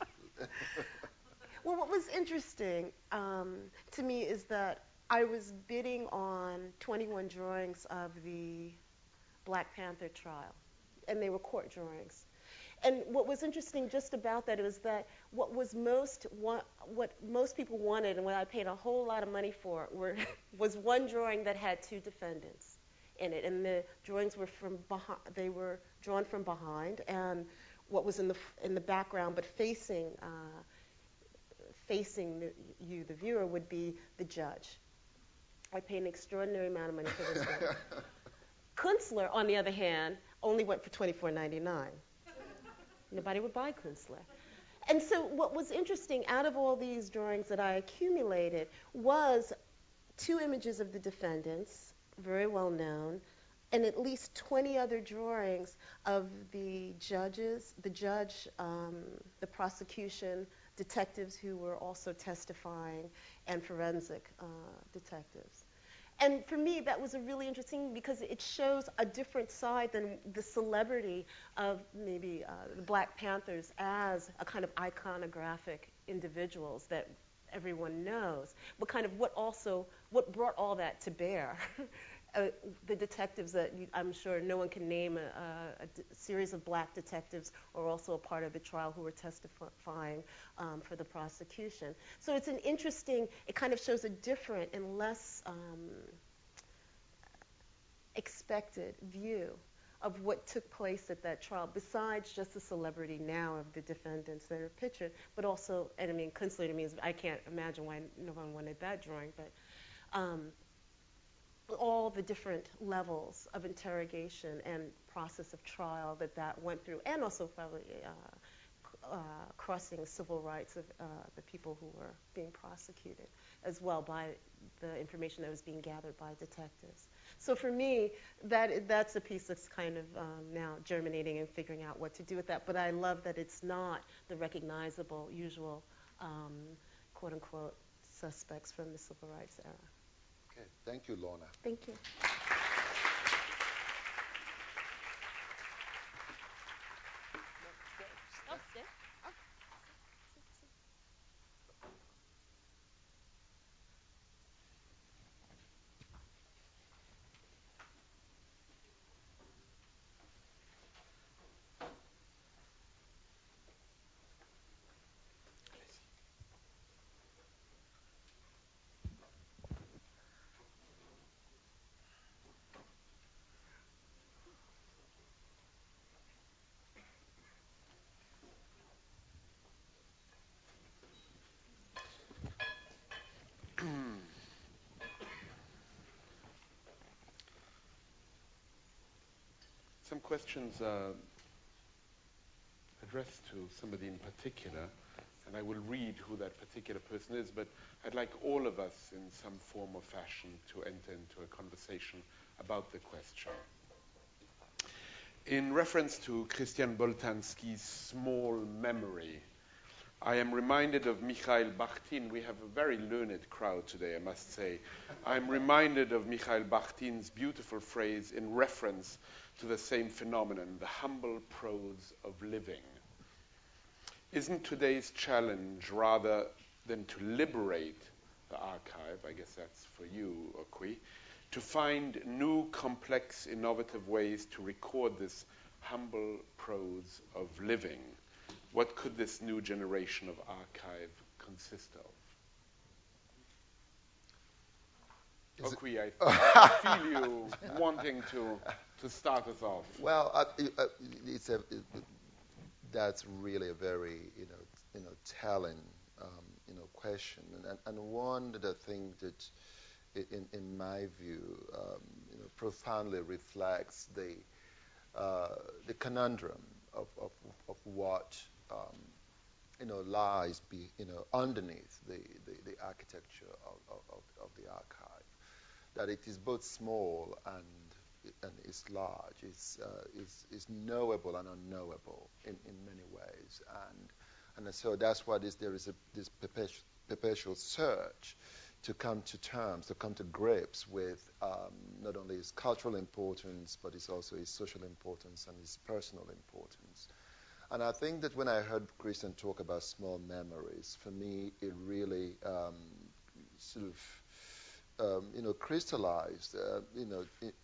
Well, what was interesting um, to me is that I was bidding on twenty-one drawings of the Black Panther trial, and they were court drawings. And what was interesting just about that was that what was most wa- what most people wanted, and what I paid a whole lot of money for, were was one drawing that had two defendants in it, and the drawings were from behind. They were drawn from behind, and what was in the f- in the background, but facing uh, facing the, you, the viewer, would be the judge. I paid an extraordinary amount of money for this one. Kunstler, on the other hand, only went for twenty-four ninety-nine. Nobody would buy Kunstler. And so what was interesting out of all these drawings that I accumulated was two images of the defendants, very well known, and at least twenty other drawings of the judges, the judge, um, the prosecution, detectives who were also testifying, and forensic uh, detectives. And for me, that was a really interesting, because it shows a different side than the celebrity of maybe uh, the Black Panthers as a kind of iconographic individuals that everyone knows, but kind of what also, what brought all that to bear uh, the detectives that you, I'm sure no one can name, a, a, a d- series of black detectives are also a part of the trial who were testifying um, for the prosecution. So it's an interesting, it kind of shows a different and less um, expected view of what took place at that trial, besides just the celebrity now of the defendants that are pictured, but also, and I mean, Kunstler to me is, I can't imagine why no one wanted that drawing, but um, all the different levels of interrogation and process of trial that that went through, and also probably uh, uh, crossing civil rights of uh, the people who were being prosecuted as well by the information that was being gathered by detectives. So for me, that that's a piece that's kind of um, now germinating and figuring out what to do with that. But I love that it's not the recognizable, usual, um, quote unquote, suspects from the civil rights era. Okay, thank you, Lorna. Thank you. Some questions uh, addressed to somebody in particular, and I will read who that particular person is, but I'd like all of us in some form or fashion to enter into a conversation about the question. In reference to Christian Boltanski's small memory, I am reminded of Mikhail Bakhtin. We have a very learned crowd today, I must say. I'm reminded of Mikhail Bakhtin's beautiful phrase in reference to the same phenomenon, the humble prose of living. Isn't today's challenge, rather than to liberate the archive, I guess that's for you, Okwi, to find new, complex, innovative ways to record this humble prose of living? What could this new generation of archive consist of? Is Okwi, I, I feel you wanting to, to start us off. Well, uh, uh, it's a, it, that's really a very, you know, you know, telling, um, you know, question, and and one that I think that, in in my view, um, you know, profoundly reflects the uh, the conundrum of of, of what um, you know lies be you know underneath the, the, the architecture of, of, of the archive. That it is both small and and is large, is, uh, is, is knowable and unknowable in, in many ways. And, and so that's why this, there is a, this perpetual, perpetual search to come to terms, to come to grips with um, not only its cultural importance, but it's also its social importance and its personal importance. And I think that when I heard Christian talk about small memories, for me, it really um, sort of Um, you know, crystallized, uh, you know, in,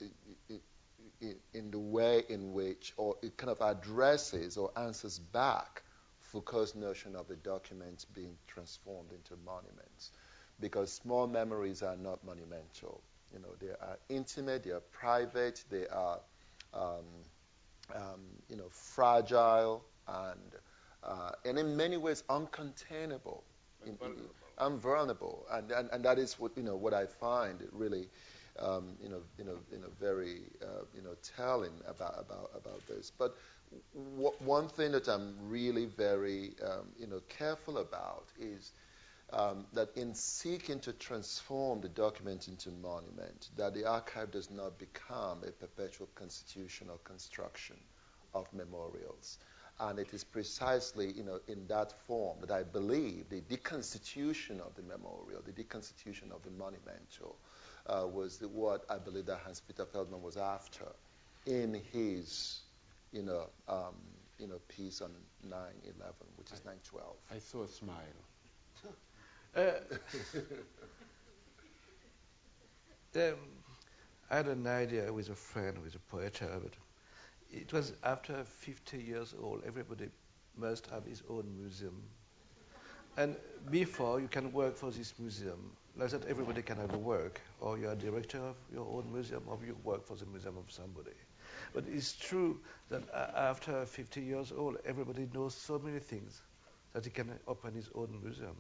in, in the way in which, or it kind of addresses or answers back Foucault's notion of the documents being transformed into monuments, because small memories are not monumental. You know, they are intimate, they are private, they are, um, um, you know, fragile, and uh, and in many ways uncontainable. In, in, I'm vulnerable, and, and and that is what you know what I find really, um, you know you know you know very uh, you know telling about about about this. But w- one thing that I'm really very um, you know careful about is um, that in seeking to transform the document into monument, that the archive does not become a perpetual constitution or construction of memorials. And it is precisely, you know, in that form that I believe the deconstitution of the memorial, the deconstitution of the monumental, uh, was the, what I believe that Hans-Peter Feldman was after in his, you know, um, you know, piece on nine eleven, which is nine twelve. I saw a smile. uh, um, I had an idea with a friend, with a poet, but it was after fifty years old, everybody must have his own museum. And before you can work for this museum, like that everybody can have a work, or you're a director of your own museum, or you work for the museum of somebody. But it's true that uh, after fifty years old, everybody knows so many things that he can open his own museum.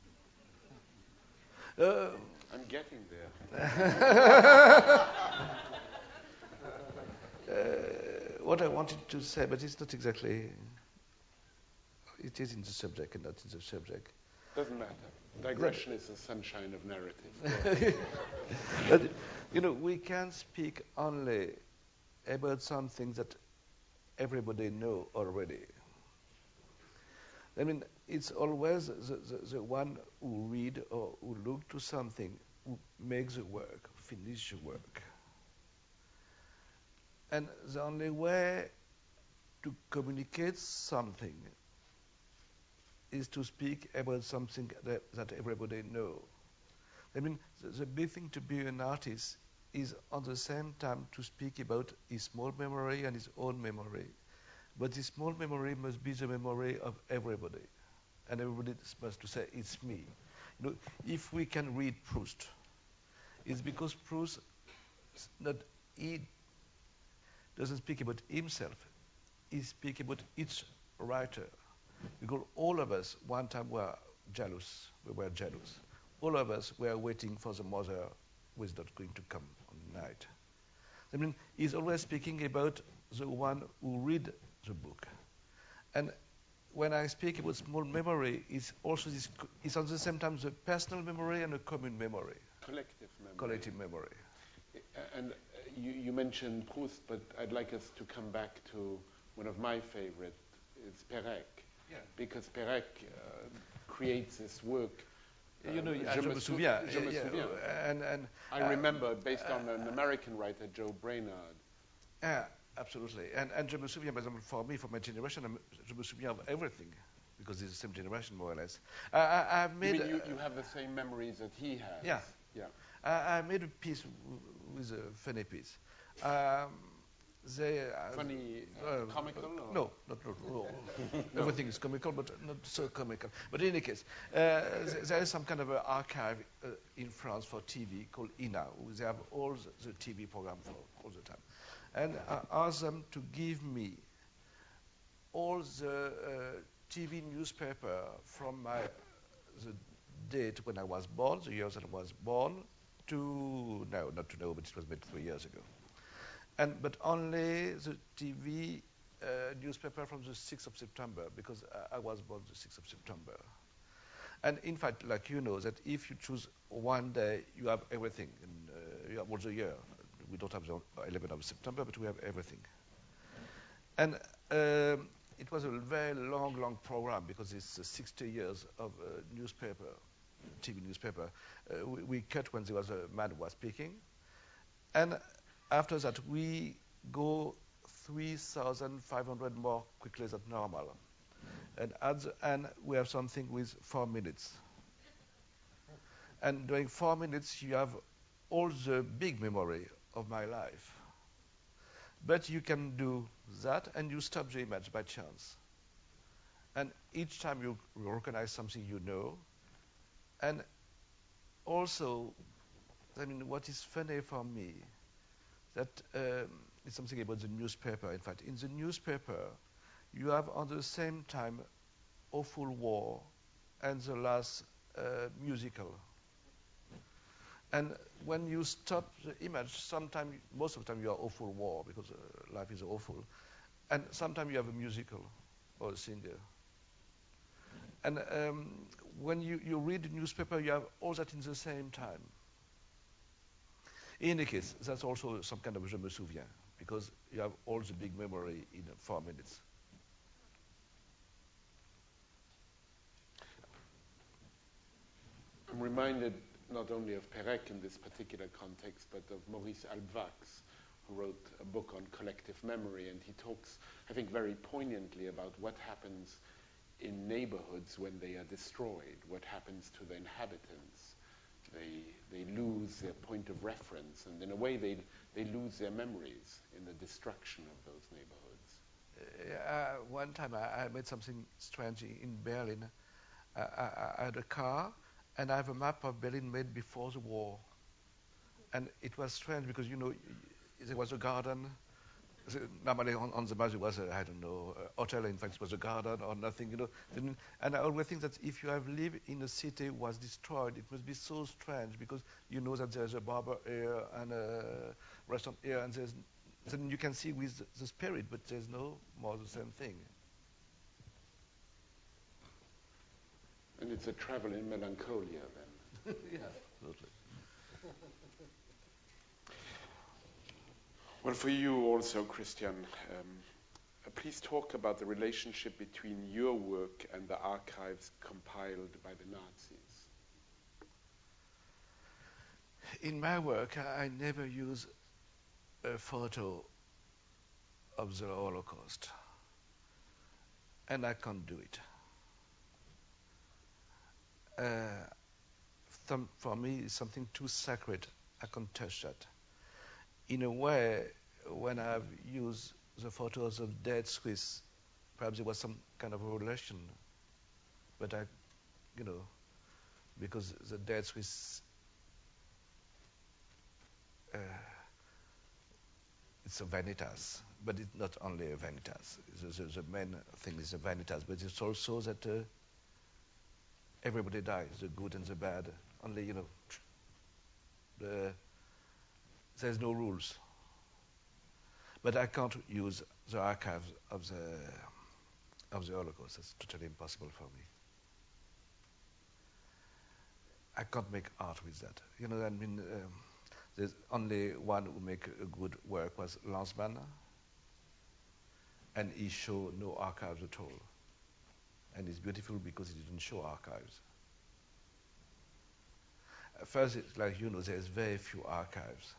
Uh, I'm getting there. uh, what I wanted to say, but it's not exactly, it is in the subject and not in the subject. Doesn't matter. Digression is the sunshine of narrative. But, you know, we can speak only about something that everybody know already. I mean, it's always the, the, the one who read or who look to something who makes the work, finish the work. And the only way to communicate something is to speak about something that, that everybody know. I mean, the, the big thing to be an artist is at the same time to speak about his small memory and his own memory. But this small memory must be the memory of everybody. And everybody must to say, it's me. You know, if we can read Proust, it's because Proust not he doesn't speak about himself. He speaks about each writer. Because all of us, one time, were jealous. We were jealous. All of us were waiting for the mother who is not going to come on the night. I mean, he's always speaking about the one who read the book. And when I speak about small memory, it's also this, it's at the same time the personal memory and a common memory. Collective memory. Collective memory. And uh, you, you mentioned Proust, but I'd like us to come back to one of my favorite, it's Perec. Yeah. Because Perec uh, creates this work. Uh, you know, Je, je me souviens. Je me yeah, souviens. Yeah. And, and, I uh, remember, based on an American writer, Joe Brainard. Yeah, absolutely. And, and je me souviens, for example, for me, for my generation, I'm, je me souviens of everything, because it's the same generation, more or less. Uh, I, I've made... You mean you, uh, you have the same memories that he has? Yeah. Yeah. I, I made a piece w- with a funny piece. Um, they, uh, Funny, uh, uh, comical? Or? No, not, not no. No. Everything is comical, but not so comical. But in any case, uh, th- there is some kind of an archive uh, in France for T V called I N A, where they have all the, the T V program for all the time. And I asked them to give me all the uh, T V newspaper from my the date when I was born, the years that I was born, to no, not to know, but it was made three years ago. And but only the T V uh, newspaper from the sixth of September, because I, I was born the sixth of September. And in fact, like you know, that if you choose one day, you have everything. And, uh, you have all the year. We don't have the eleventh of September, but we have everything. And um, it was a very long, long program, because it's uh, sixty years of uh, newspaper, T V newspaper. Uh, we, we cut when there was a man who was speaking. And after that, we go three thousand five hundred more quickly than normal. And at the end, we have something with four minutes. And during four minutes, you have all the big memory of my life. But you can do that, and you stop the image by chance. And each time you recognize something you know. And also, I mean, what is funny for me, that um, is something about the newspaper. In fact, in the newspaper, you have at the same time Awful War and the last uh, musical. And when you stop the image, sometimes, most of the time you are Awful War, because uh, life is awful. And sometimes you have a musical or a singer. And um, when you, you read the newspaper, you have all that in the same time. In any case, that's also some kind of je me souviens, because you have all the big memory in four minutes. I'm reminded not only of Perec in this particular context, but of Maurice Halbwachs, who wrote a book on collective memory, and he talks, I think, very poignantly about what happens in neighborhoods when they are destroyed, what happens to the inhabitants. they, they lose their point of reference, and in a way they, they lose their memories in the destruction of those neighborhoods. Uh, one time I, I made something strange in Berlin. Uh, I, I had a car, and I have a map of Berlin made before the war. And it was strange because, you know, there was a garden. Normally on, on the map there was a, I don't know, a hotel. In fact, it was a garden or nothing, you know. And I always think that if you have lived in a city was destroyed, it must be so strange because you know that there's a barber here and a restaurant here, and there's, then you can see with the spirit, but there's no more the same thing. And it's a travel in melancholia then. Yeah, absolutely. Well, for you also, Christian, um, uh, please talk about the relationship between your work and the archives compiled by the Nazis. In my work, I never use a photo of the Holocaust, and I can't do it. Uh, some, for me, it's something too sacred. I can't touch that. In a way, when I've used the photos of dead Swiss, perhaps there was some kind of a relation, but I, you know, because the dead Swiss, uh, it's a vanitas, but it's not only a vanitas. The, the, the main thing is a vanitas, but it's also that uh, everybody dies, the good and the bad. Only, you know, the, there's no rules. But I can't use the archives of the of the Holocaust. It's totally impossible for me. I can't make art with that. You know, I mean, um, there's only one who make a good work was Lanzmann, and he showed no archives at all. And it's beautiful because he didn't show archives. First, it's like, you know, there's very few archives.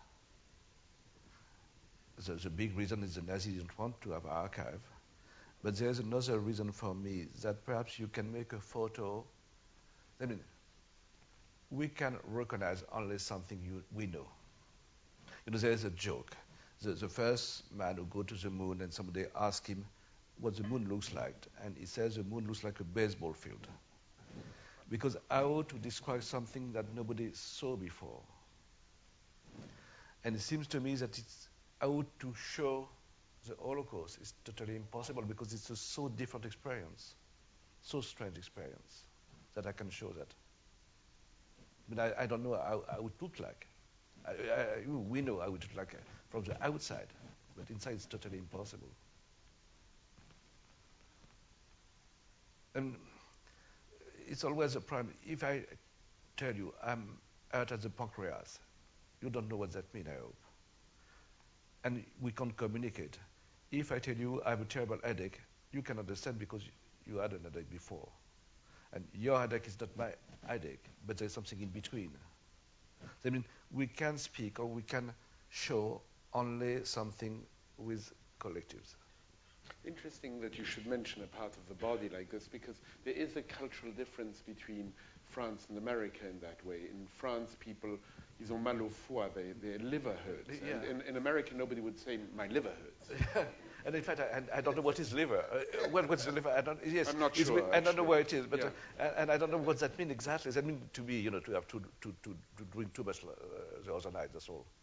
The, the big reason is the Nazis didn't want to have an archive. But there's another reason for me, that perhaps you can make a photo. I mean, we can recognize only something you, we know. You know, there's a joke. The, the first man who go to the moon and somebody ask him what the moon looks like, and he says the moon looks like a baseball field. Because how to describe something that nobody saw before? And it seems to me that it's how to show the Holocaust is totally impossible because it's a so different experience, so strange experience, that I can show that. But I, I don't know how, how it looked like. I, I, we know how it looked like from the outside, but inside it's totally impossible. And it's always a problem. If I tell you I'm hurt at the pancreas, you don't know what that means, I hope. And we can't communicate. If I tell you I have a terrible headache, you can understand because you had an headache before. And your headache is not my headache, but there's something in between. I mean, we can speak or we can show only something with collectives. Interesting that you should mention a part of the body like this, because there is a cultural difference between France and America in that way. In France, people, ils ont mal au foie, they, their liver hurts. Yeah. And in, in America, nobody would say, my liver hurts. And in fact, I, I don't know what is liver. Uh, what, what's the liver? I don't. Yes, I'm not it's, sure. I don't know actually. where it is, but Yeah. uh, and I don't know what that means exactly. That means to be, you know, to have to to to, to drink too much uh, the other night. That's all.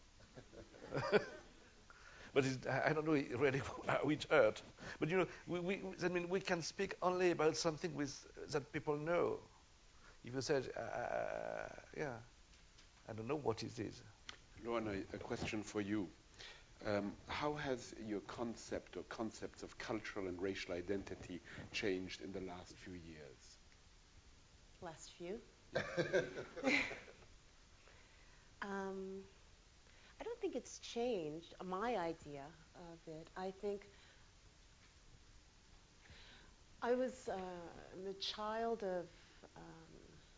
But it's, I don't know really how it hurt. But you know, we, we I mean, we can speak only about something with that people know. If you said, uh, yeah, I don't know what it is. Luana, a question for you. Um, how has your concept or concepts of cultural and racial identity changed in the last few years? Last few? um, I don't think it's changed, my idea of it. I think I was uh, the child of um,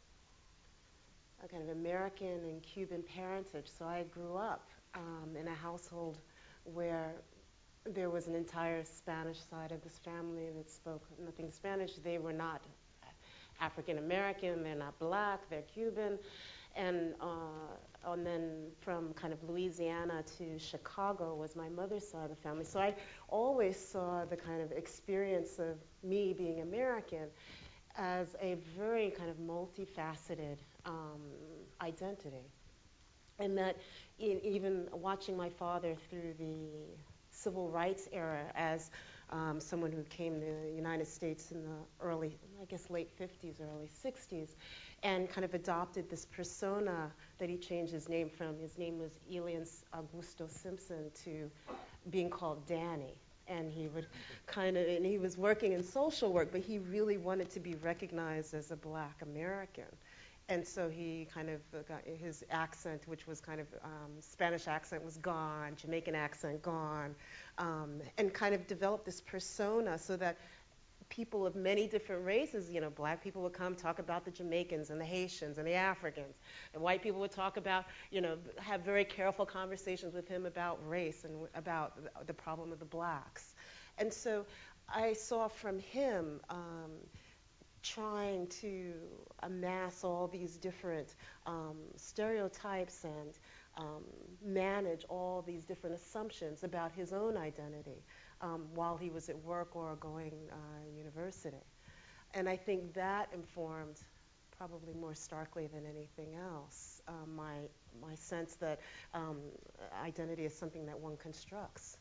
a kind of American and Cuban parentage, so I grew up um, in a household where there was an entire Spanish side of this family that spoke nothing Spanish. They were not African American, they're not black, they're Cuban. And, uh, and then from kind of Louisiana to Chicago was my mother's side of the family. So I always saw the kind of experience of me being American as a very kind of multifaceted um, identity. And that in, even watching my father through the civil rights era as um, someone who came to the United States in the early, I guess, late fifties, early sixties, and kind of adopted this persona that he changed his name from. His name was Elias Augusto Simpson to being called Danny. And he would kind of, and he was working in social work, but he really wanted to be recognized as a black American. And so he kind of got his accent, which was kind of um, Spanish accent, was gone, Jamaican accent gone, um, and kind of developed this persona so that people of many different races, you know, black people would come talk about the Jamaicans and the Haitians and the Africans, and white people would talk about, you know, have very careful conversations with him about race and about the problem of the blacks. And so I saw from him um, trying to amass all these different um, stereotypes and um, manage all these different assumptions about his own identity um, while he was at work or going uh, university. And I think that informed, probably more starkly than anything else, uh, my, my sense that um, identity is something that one constructs.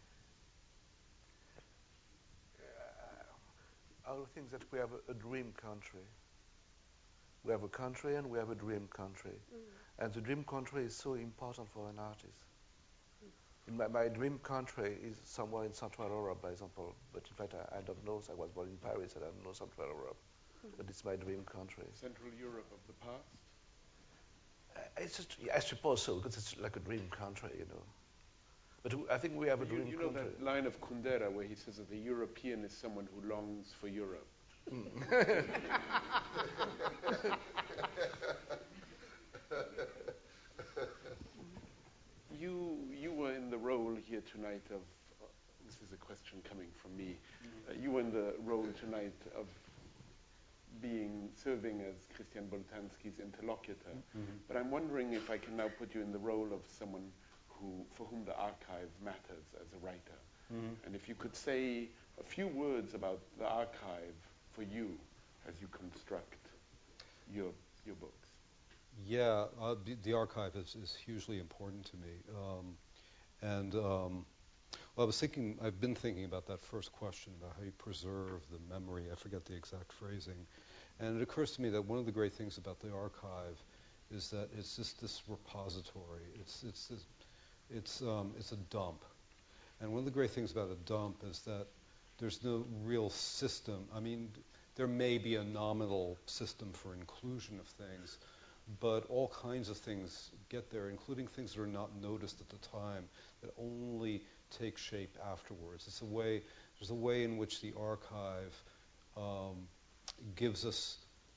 I would think that we have a, a dream country. We have a country and we have a dream country. Mm. And the dream country is so important for an artist. Mm. My, my dream country is somewhere in Central Europe, by example. But in fact, I, I don't know. I was born in Paris, and I don't know Central Europe. Mm. But it's my dream country. Central Europe of the past? Uh, it's just, yeah, I suppose so, because it's like a dream country, you know. But I think we have a dream you, you country. know that line of Kundera where he says that the European is someone who longs for Europe. Mm. you you were in the role here tonight of, uh, this is a question coming from me, mm-hmm. uh, you were in the role tonight of being, serving as Christian Boltanski's interlocutor. Mm-hmm. But I'm wondering if I can now put you in the role of someone who, for whom the archive matters as a writer. Mm-hmm. And if you could say a few words about the archive for you as you construct your your books. Yeah, uh, the, the archive is, is hugely important to me. Um, and um, well, I was thinking, I've been thinking about that first question about how you preserve the memory. I forget the exact phrasing. And it occurs to me that one of the great things about the archive is that it's just this repository. It's it's this, It's um, it's a dump, and one of the great things about a dump is that there's no real system. I mean, there may be a nominal system for inclusion of things, but all kinds of things get there, including things that are not noticed at the time, that only take shape afterwards. It's a way. There's a way in which the archive um, gives us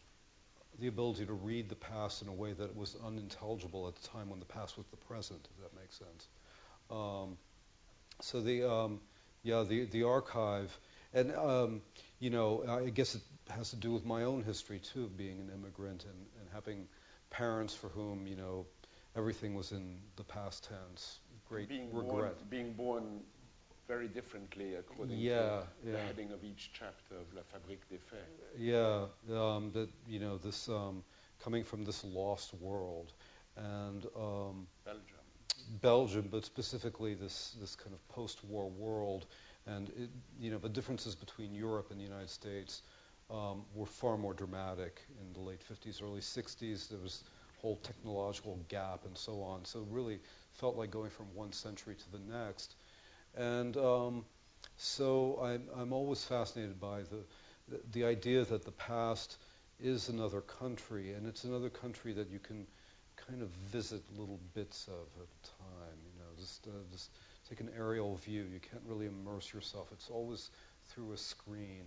the ability to read the past in a way that was unintelligible at the time when the past was the present, if that makes sense. Um, so the, um, yeah, the, the archive, and, um, you know, I guess it has to do with my own history, too, of being an immigrant and, and having parents for whom, you know, everything was in the past tense. Great being regret. Born, being born very differently according yeah, to yeah. the heading of each chapter of La Fabrique des Faits. Yeah, um, that, you know, this um, coming from this lost world, and um, Belgium. Belgium, but specifically this this kind of post-war world, and it, you know, the differences between Europe and the United States um, were far more dramatic in the late fifties, early sixties. There was a whole technological gap and so on. So it really felt like going from one century to the next. And um, so I'm, I'm always fascinated by the, the the idea that the past is another country, and it's another country that you can kind of visit little bits of at a time. You know, just uh, just take an aerial view. You can't really immerse yourself. It's always through a screen.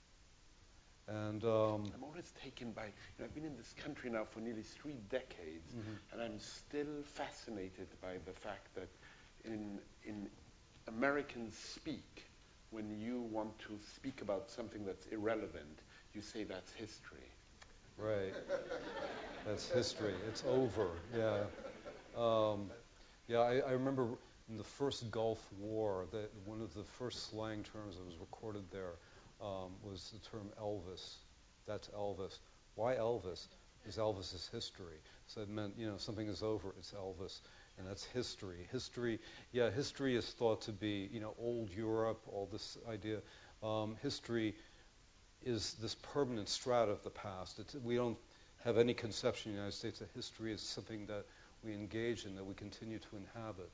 And um, I'm always taken by, you know, I've been in this country now for nearly three decades, mm-hmm. and I'm still fascinated by the fact that in in Americans speak, when you want to speak about something that's irrelevant, you say that's history. Right. That's history. It's over. Yeah. Um, yeah, I, I remember in the first Gulf War, that one of the first slang terms that was recorded there um, was the term Elvis. That's Elvis. Why Elvis? Because Elvis is history. So it meant, you know, something is over, it's Elvis. And that's history. History, yeah, history is thought to be, you know, old Europe, all this idea. Um, history is this permanent strata of the past. It's, we don't have any conception in the United States that history is something that we engage in, that we continue to inhabit.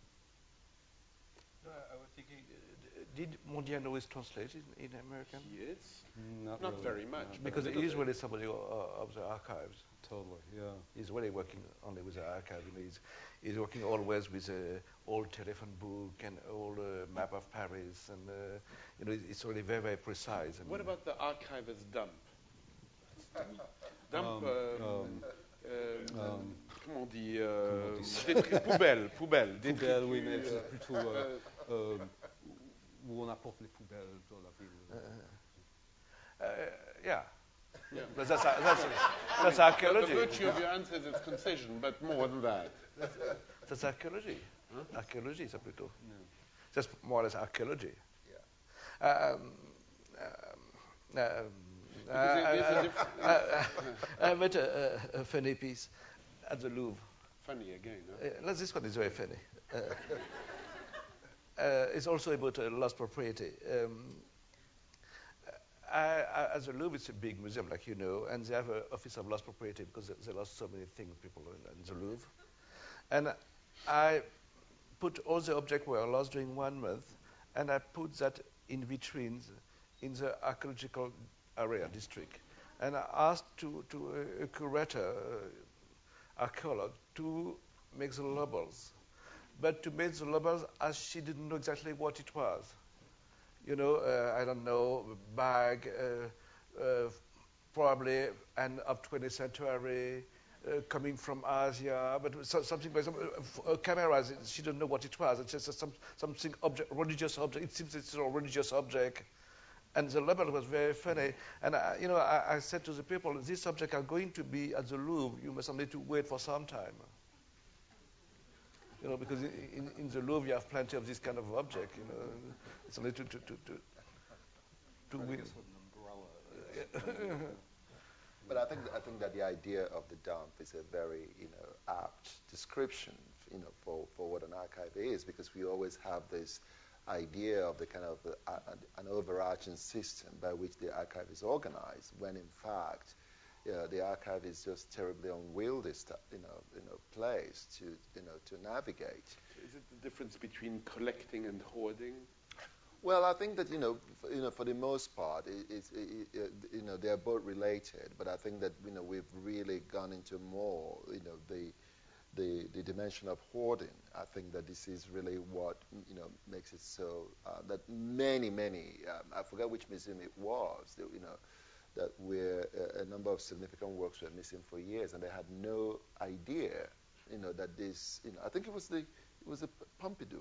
No, I was thinking, uh, did Mondiano is translated in, in American? Yes. Not, Not really, very much. no. Because he is really somebody uh, of the archives. Totally, yeah. He's really working only with the archive. You know, he's, he's working always with an old telephone book and old uh, map of Paris, and uh, you know, it's really very, very precise. I What mean, about the archive as dump? Dump. Um, um, um, euh, um, comment on dit, comment euh, on dit ça? détri- poubelle, poubelle, Poubelle, oui, détritus, mais c'est euh, plutôt euh, euh, où on apporte les poubelles dans la ville. uh, yeah. Yeah. But that's, that's, that's The archaeology. virtue of your answer is its concision, but more than that. That's archaeology. Archaeology, c'est plutôt. No. Just more or less archaeology. Yeah. Um, um, um, uh, Because it is a uh, diff- uh, uh, I met a, a, a funny piece at the Louvre. Funny again, huh? Uh, this one is very funny. Uh, uh, it's also about uh, lost property. Um, I, I, at the Louvre, it's a big museum, like you know, and they have an office of lost property because they, they lost so many things, people in, in the Louvre. And I put all the objects were lost during one month, and I put that in vitrines in the archaeological area district. And I asked to, to a, a curator, uh, archaeologist, to make the labels, but to make the labels as she didn't know exactly what it was. You know, uh, I don't know, bag, uh, uh, probably end of twentieth century, uh, coming from Asia, but so, something, for example, uh, cameras, she didn't know what it was. It's just some, something, object, religious object. It seems it's a religious object. And the label was very funny. And, I, you know, I, I said to the people, these objects are going to be at the Louvre. You must only to wait for some time. You know, because in, in the Louvre you have plenty of this kind of object. You know, it's only to to to to, to win. But I think I think that the idea of the dump is a very you know apt description you know for, for what an archive is, because we always have this idea of the kind of uh, an overarching system by which the archive is organized, when in fact yeah, the archive is just terribly unwieldy, stu- you know, you know, place to, you know, to navigate. Is it the difference between collecting and hoarding? Well, I think that you know, f- you know, for the most part, it, it's, it, it, you know, they are both related. But I think that you know, we've really gone into more, you know, the, the, the dimension of hoarding. I think that this is really what you know makes it so uh, that many, many, um, I forgot which museum it was, that, you know. that where a, a number of significant works were missing for years, and they had no idea, you know, that this, you know, I think it was the, it was the Pompidou.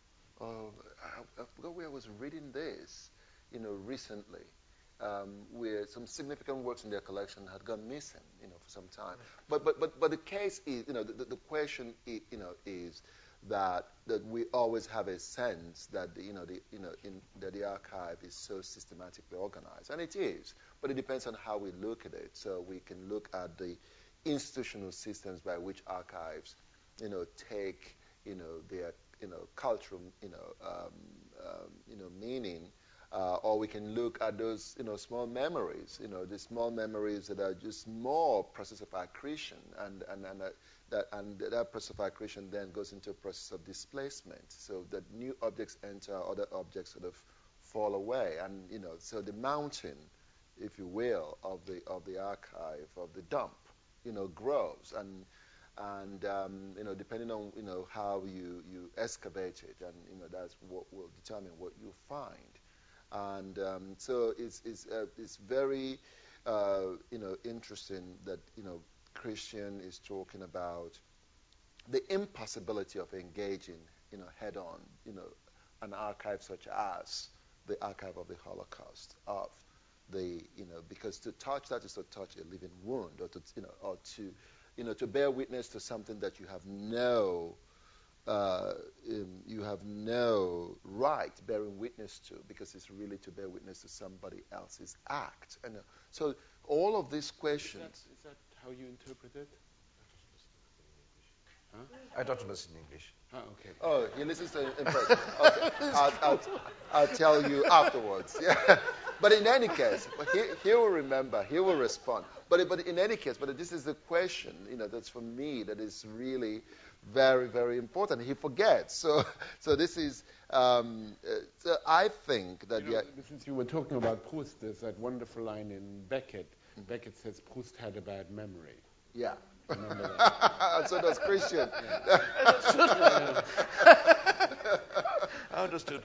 Uh, I, I forgot where I was reading this, you know, recently, um, where some significant works in their collection had gone missing, you know, for some time. But but but but the case is, you know, the, the, the question, is, you know, is that that we always have a sense that the, you know the you know in that the archive is so systematically organized, and it is, but it depends on how we look at it. So we can look at the institutional systems by which archives you know take you know their you know cultural you know um, um, you know meaning, uh, or we can look at those you know small memories, you know the small memories that are just more process of accretion, and and and uh, that and that process of accretion then goes into a process of displacement, so that new objects enter, other objects sort of fall away, and you know so the mountain, if you will, of the of the archive, of the dump, you know grows, and and um, you know depending on you know how you you excavate it, and you know that's what will determine what you find. And um, so it's it's uh, it's very uh, you know interesting that you know Christian is talking about the impossibility of engaging you know head on you know an archive such as the archive of the Holocaust, of the, you know, because to touch that is to touch a living wound, or to, you know, or to, you know, to bear witness to something that you have no, uh, um, you have no right bearing witness to, because it's really to bear witness to somebody else's act. And uh, so all of these questions. Is that, is that how you interpret it? Huh? I don't understand English. Oh, okay. Oh, he listens to in person. Okay. I'll, I'll, I'll tell you afterwards. Yeah. But in any case, but he, he will remember. He will respond. But but in any case, but this is the question, you know, that's for me that is really very, very important. He forgets. So so this is. Um, uh, so I think that you know, yeah. Since you were talking about Proust, there's that wonderful line in Beckett. Mm-hmm. Beckett says Proust had a bad memory. Yeah. So does Christian. Yeah. I understood.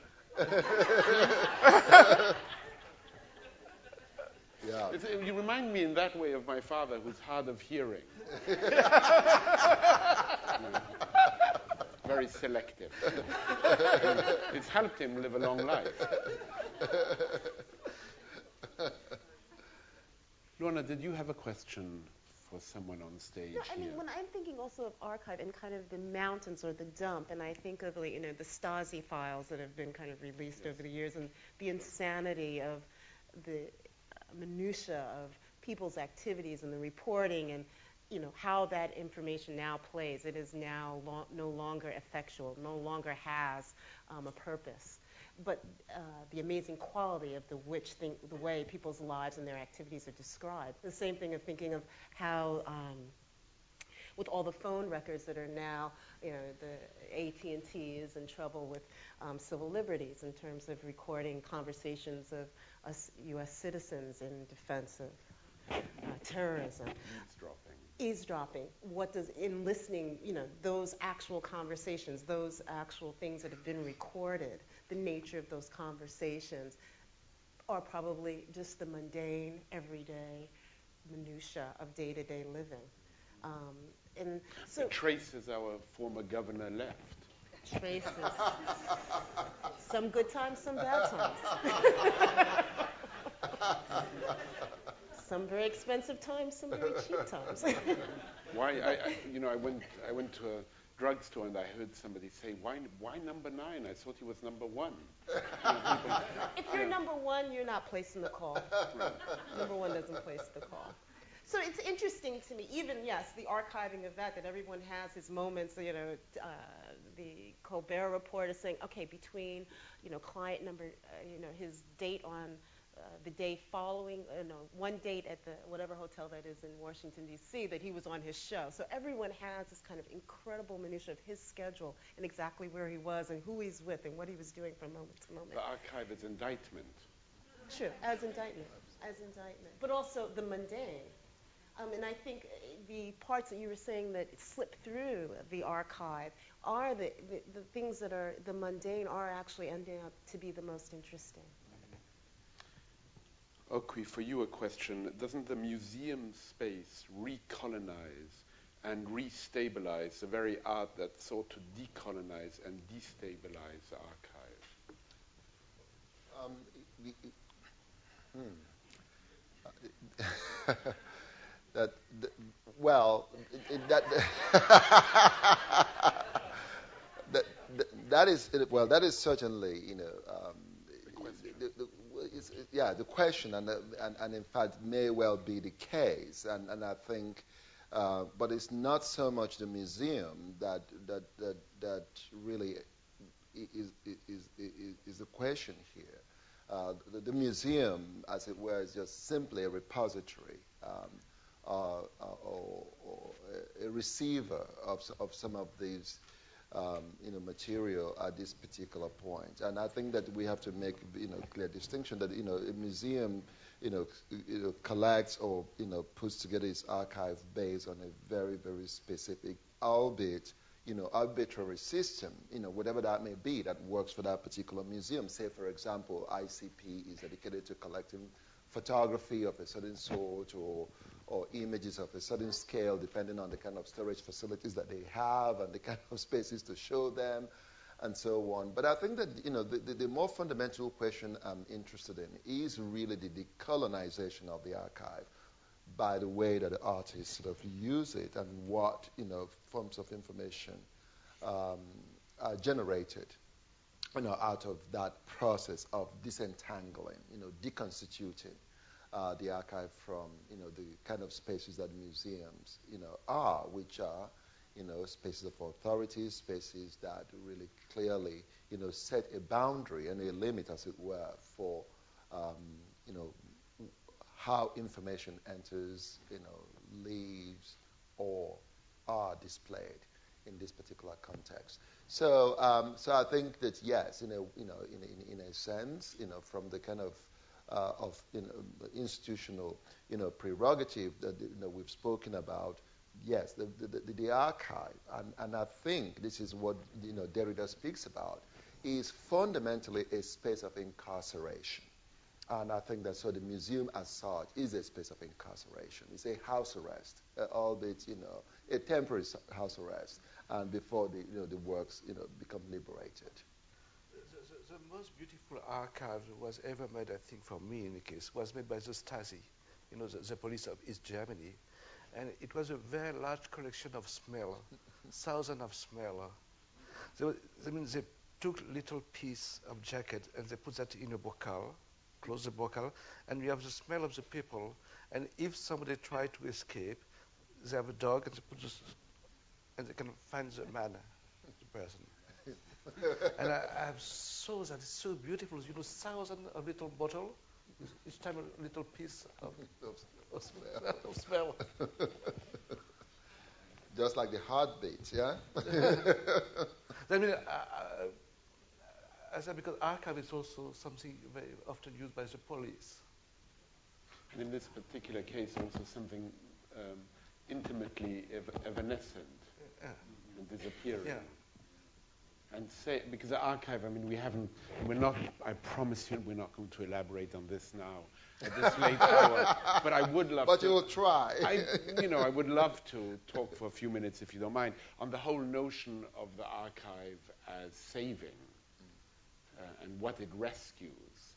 Yeah. It's, you remind me in that way of my father, who's hard of hearing. Very selective. It's helped him live a long life. Lorna, did you have a question for someone on stage? No, I mean, here? when I'm thinking also of archive and kind of the mountains or the dump, and I think of, like, you know, the Stasi files that have been kind of released yes. over the years, and the insanity of the minutia of people's activities and the reporting, and, you know, how that information now plays. It is now lo- no longer effectual, no longer has um, a purpose. But uh, the amazing quality of the which thing, the way people's lives and their activities are described. The same thing of thinking of how, um, with all the phone records that are now, you know, the A T and T is in trouble with um, civil liberties in terms of recording conversations of us U S citizens in defense of uh, terrorism. Eavesdropping. Eavesdropping. What does, in listening, you know, those actual conversations, those actual things that have been recorded, the nature of those conversations are probably just the mundane, everyday minutia of day-to-day living. Um, and so the traces our former governor left. Traces. Some good times, some bad times. Some very expensive times, some very cheap times. Why? I, I, you know, I went. I went to a drugstore and I heard somebody say, "Why? Why number nine? I thought he was number one." You know, people, if you're yeah. number one, you're not placing the call. Right. Number one doesn't place the call. So it's interesting to me, even, yes, the archiving of that, that everyone has his moments, you know, uh, the Colbert Report is saying, okay, between, you know, client number, uh, you know, his date on uh, the day following, uh, no, one date at the whatever hotel that is in Washington, D C, that he was on his show. So everyone has this kind of incredible minutia of his schedule and exactly where he was and who he's with and what he was doing from moment to moment. The archive is indictment. True, as indictment, as indictment. But also the mundane. Um, and I think the parts that you were saying that slip through the archive are the, the, the things that are the mundane are actually ending up to be the most interesting. Okay, for you a question. Doesn't the museum space recolonize and restabilize the very art that sought to decolonize and destabilize the archive? Um, y- y- hmm. That, that well, it, it, that, that, that that is well, that is certainly, you know, um, the question. The, the, it's, it, yeah, the question, and, the, and and in fact may well be the case, and and I think, uh, but it's not so much the museum that that that that really is is is, is the question here. Uh, the, the museum, as it were, is just simply a repository. Um, Uh, uh, or, or a receiver of, of some of these, um, you know, material at this particular point. And I think that we have to make, you know, clear distinction that, you know, a museum, you know, you know, collects or, you know, puts together its archive based on a very, very specific, albeit, you know, arbitrary system, you know, whatever that may be, that works for that particular museum. Say, for example, I C P is dedicated to collecting photography of a certain sort, or or images of a certain scale, depending on the kind of storage facilities that they have and the kind of spaces to show them. and so on. But I think that, you know, the, the, the more fundamental question I'm interested in is really the decolonization of the archive by the way that the artists sort of use it and what, you know, forms of information um, are generated, you know, out of that process of disentangling, you know, deconstituting uh, the archive from, you know, the kind of spaces that museums, you know, are, which are, you know, spaces of authority, spaces that really clearly, you know, set a boundary and a limit, as it were, for, um, you know, how information enters, you know, leaves, or are displayed in this particular context. So, um, so I think that yes, you know, you know, in, in, in a sense, you know, from the kind of uh, of you know, institutional, you know, prerogative that you know we've spoken about. Yes, the, the, the, the archive, and, and I think this is what, you know, Derrida speaks about, is fundamentally a space of incarceration. And I think that so the museum as such is a space of incarceration. It's a house arrest, uh, albeit, you know, a temporary house arrest, and before the, you know, the works, you know, become liberated. The, the, the most beautiful archive was ever made, I think, for me in the case, was made by the Stasi, you know, the, the police of East Germany. And it was a very large collection of smell, thousands of smell. They, I mean, they took little piece of jacket and they put that in a bocal, close the bocal, and you have the smell of the people. And if somebody tried to escape, they have a dog and they put this, and they can find the man, the person. And I, I saw that it's so beautiful. You know, thousands of little bottles. Each time a little piece of, of smell. Of smell. Just like the heartbeat, yeah? I mean, uh, I said because archive is also something very often used by the police. And in this particular case, also something um, intimately ev- evanescent Yeah. and disappearing. Yeah. And say, because the archive, I mean, we haven't, we're not, I promise you, we're not going to elaborate on this now at this late hour. But I would love but to. But you'll try. I, you know, I would love to talk for a few minutes, if you don't mind, on the whole notion of the archive as saving uh, and what it rescues,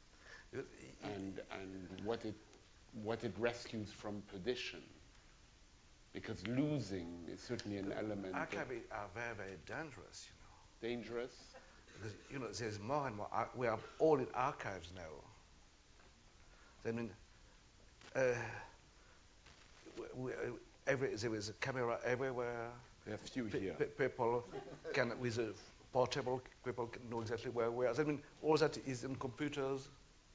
and and what it what it rescues from perdition. Because losing is certainly an element. Archives are very, very dangerous, you know. Dangerous? Because, you know, there's more and more, ar- we are all in archives now. I mean, uh, we, we, every, there is a camera everywhere. We have few P- here. p- people can, with a portable, people can know exactly where we are. I mean, all that is in computers.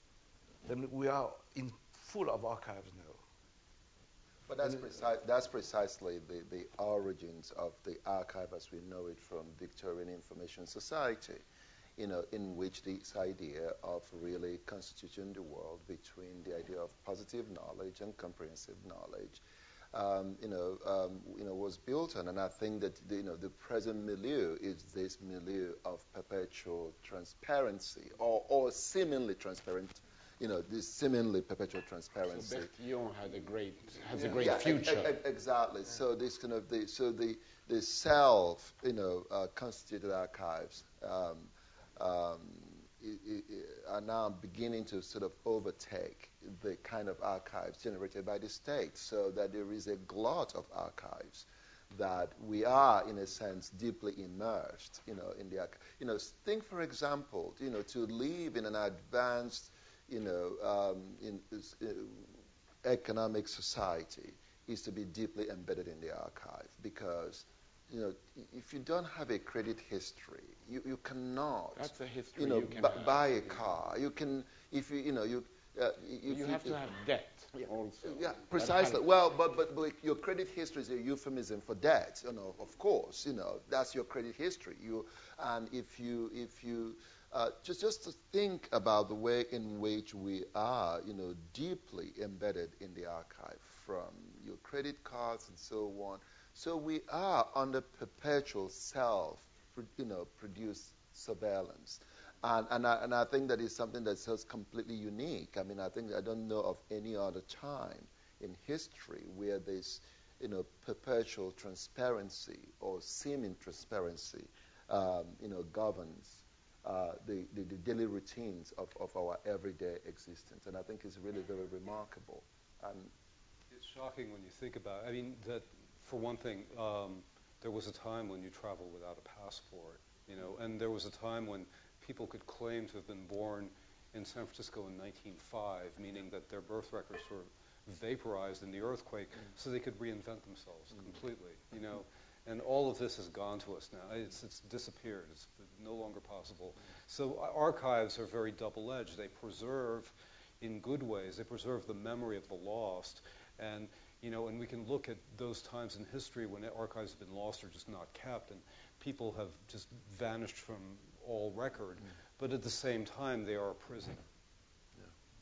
Then we are in full of archives now. But that's, preci- that's precisely the, the origins of the archive as we know it from Victorian information society, you know, in which this idea of really constituting the world between the idea of positive knowledge and comprehensive knowledge, um, you know, um, you know, was built on. And I think that the, you know, the present milieu is this milieu of perpetual transparency, or, or seemingly transparent. You know, this seemingly perpetual transparency. So Bertillon had a great has a Yeah, great yeah, future. e- e- exactly. Yeah. So this kind of the so the the self, you know, uh, constituted archives um, um, I- I- are now beginning to sort of overtake the kind of archives generated by the state. So that there is a glut of archives that we are, in a sense, deeply immersed, you know, in the archive. You know, think for example, you know, to live in an advanced you know, um, in uh, economic society is to be deeply embedded in the archive, because, you know, if you don't have a credit history, you, you cannot, That's a history you know, you can bu- have. buy a car. You can, if you, you know, you. Uh, You if have you, to have debt yeah, also. Yeah, That precisely. helps. Well, but, but but your credit history is a euphemism for debt. You know, of course. You know, that's your credit history. You and if you if you. Uh, just, just to think about the way in which we are, you know, deeply embedded in the archive, from your credit cards and so on. So we are under perpetual self, you know, produced surveillance, and and I, and I think that is something that's just completely unique. I mean, I think I don't know of any other time in history where this, you know, perpetual transparency or seeming transparency um, you know, governs uh, the, the, the daily routines of, of our everyday existence. And I think it's really very remarkable. And it's shocking when you think about it. I mean, that for one thing, um, there was a time when you traveled without a passport, you know, and there was a time when people could claim to have been born in San Francisco in nineteen oh five, meaning that their birth records were vaporized in the earthquake, so they could reinvent themselves mm. completely, you know. And all of this has gone to us now. It's, it's disappeared. It's no longer possible. So archives are very double-edged. They preserve, in good ways, they preserve the memory of the lost. And, you know, and we can look at those times in history when archives have been lost or just not kept, and people have just vanished from all record. Mm. But at the same time, they are a prison. Yeah.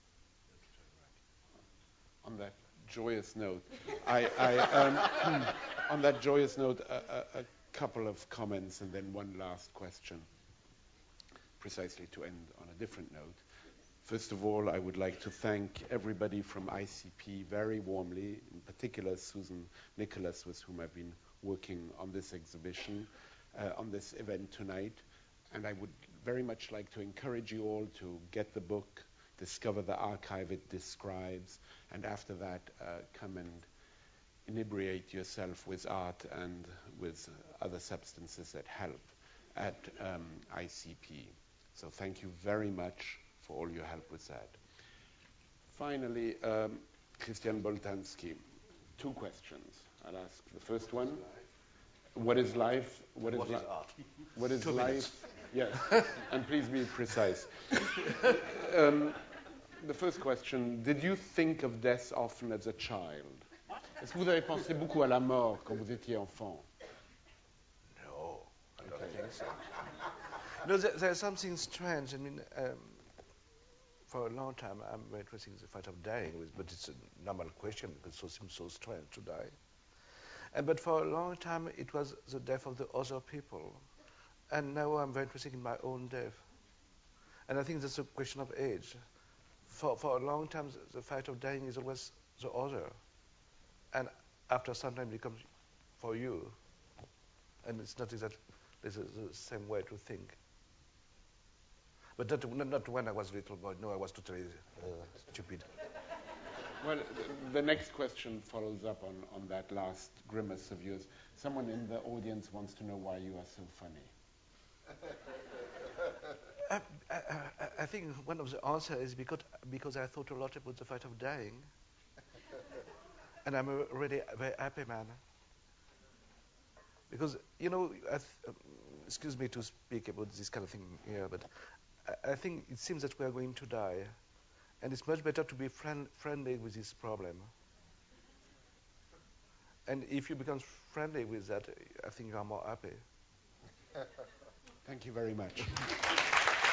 On that joyous note, I, I um, on that joyous note, a, a, a couple of comments and then one last question, precisely to end on a different note. First of all, I would like to thank everybody from I C P very warmly, in particular Susan Nicholas, with whom I've been working on this exhibition, uh, on this event tonight. And I would very much like to encourage you all to get the book, discover the archive it describes, and after that, uh, come and inebriate yourself with art and with other substances that help at um, I C P. So thank you very much for all your help with that. Finally, um, Christian Boltanski, two questions. I'll ask the first one. What is life? What is, what li- is art? What is Two life? minutes. Yes, and please be precise. um, the first question, did you think of death often as a child? Est-ce que vous avez pensé beaucoup à la mort quand vous étiez enfant? No, I don't Okay. think so. No, there, there's something strange. I mean, um, for a long time, I'm very interested in the fact of dying, but it's a normal question because it seems so strange to die. And, but for a long time, it was the death of the other people. And now I'm very interested in my own death. And I think that's a question of age. For, for a long time, the, the fact of dying is always the other. And after some time, it becomes for you. And it's not exactly the, the same way to think. But not, not, not when I was a little boy. No, I was totally uh, stupid. Well, the next question follows up on, on that last grimace of yours. Someone in the audience wants to know why you are so funny. I, I, I, I think one of the answers is because, because I thought a lot about the fact of dying. And I'm a really very happy man. Because, you know, I th- um, excuse me to speak about this kind of thing here, but I, I think it seems that we are going to die. And it's much better to be friend, friendly with this problem. And if you become friendly with that, I think you are more happy. Thank you very much.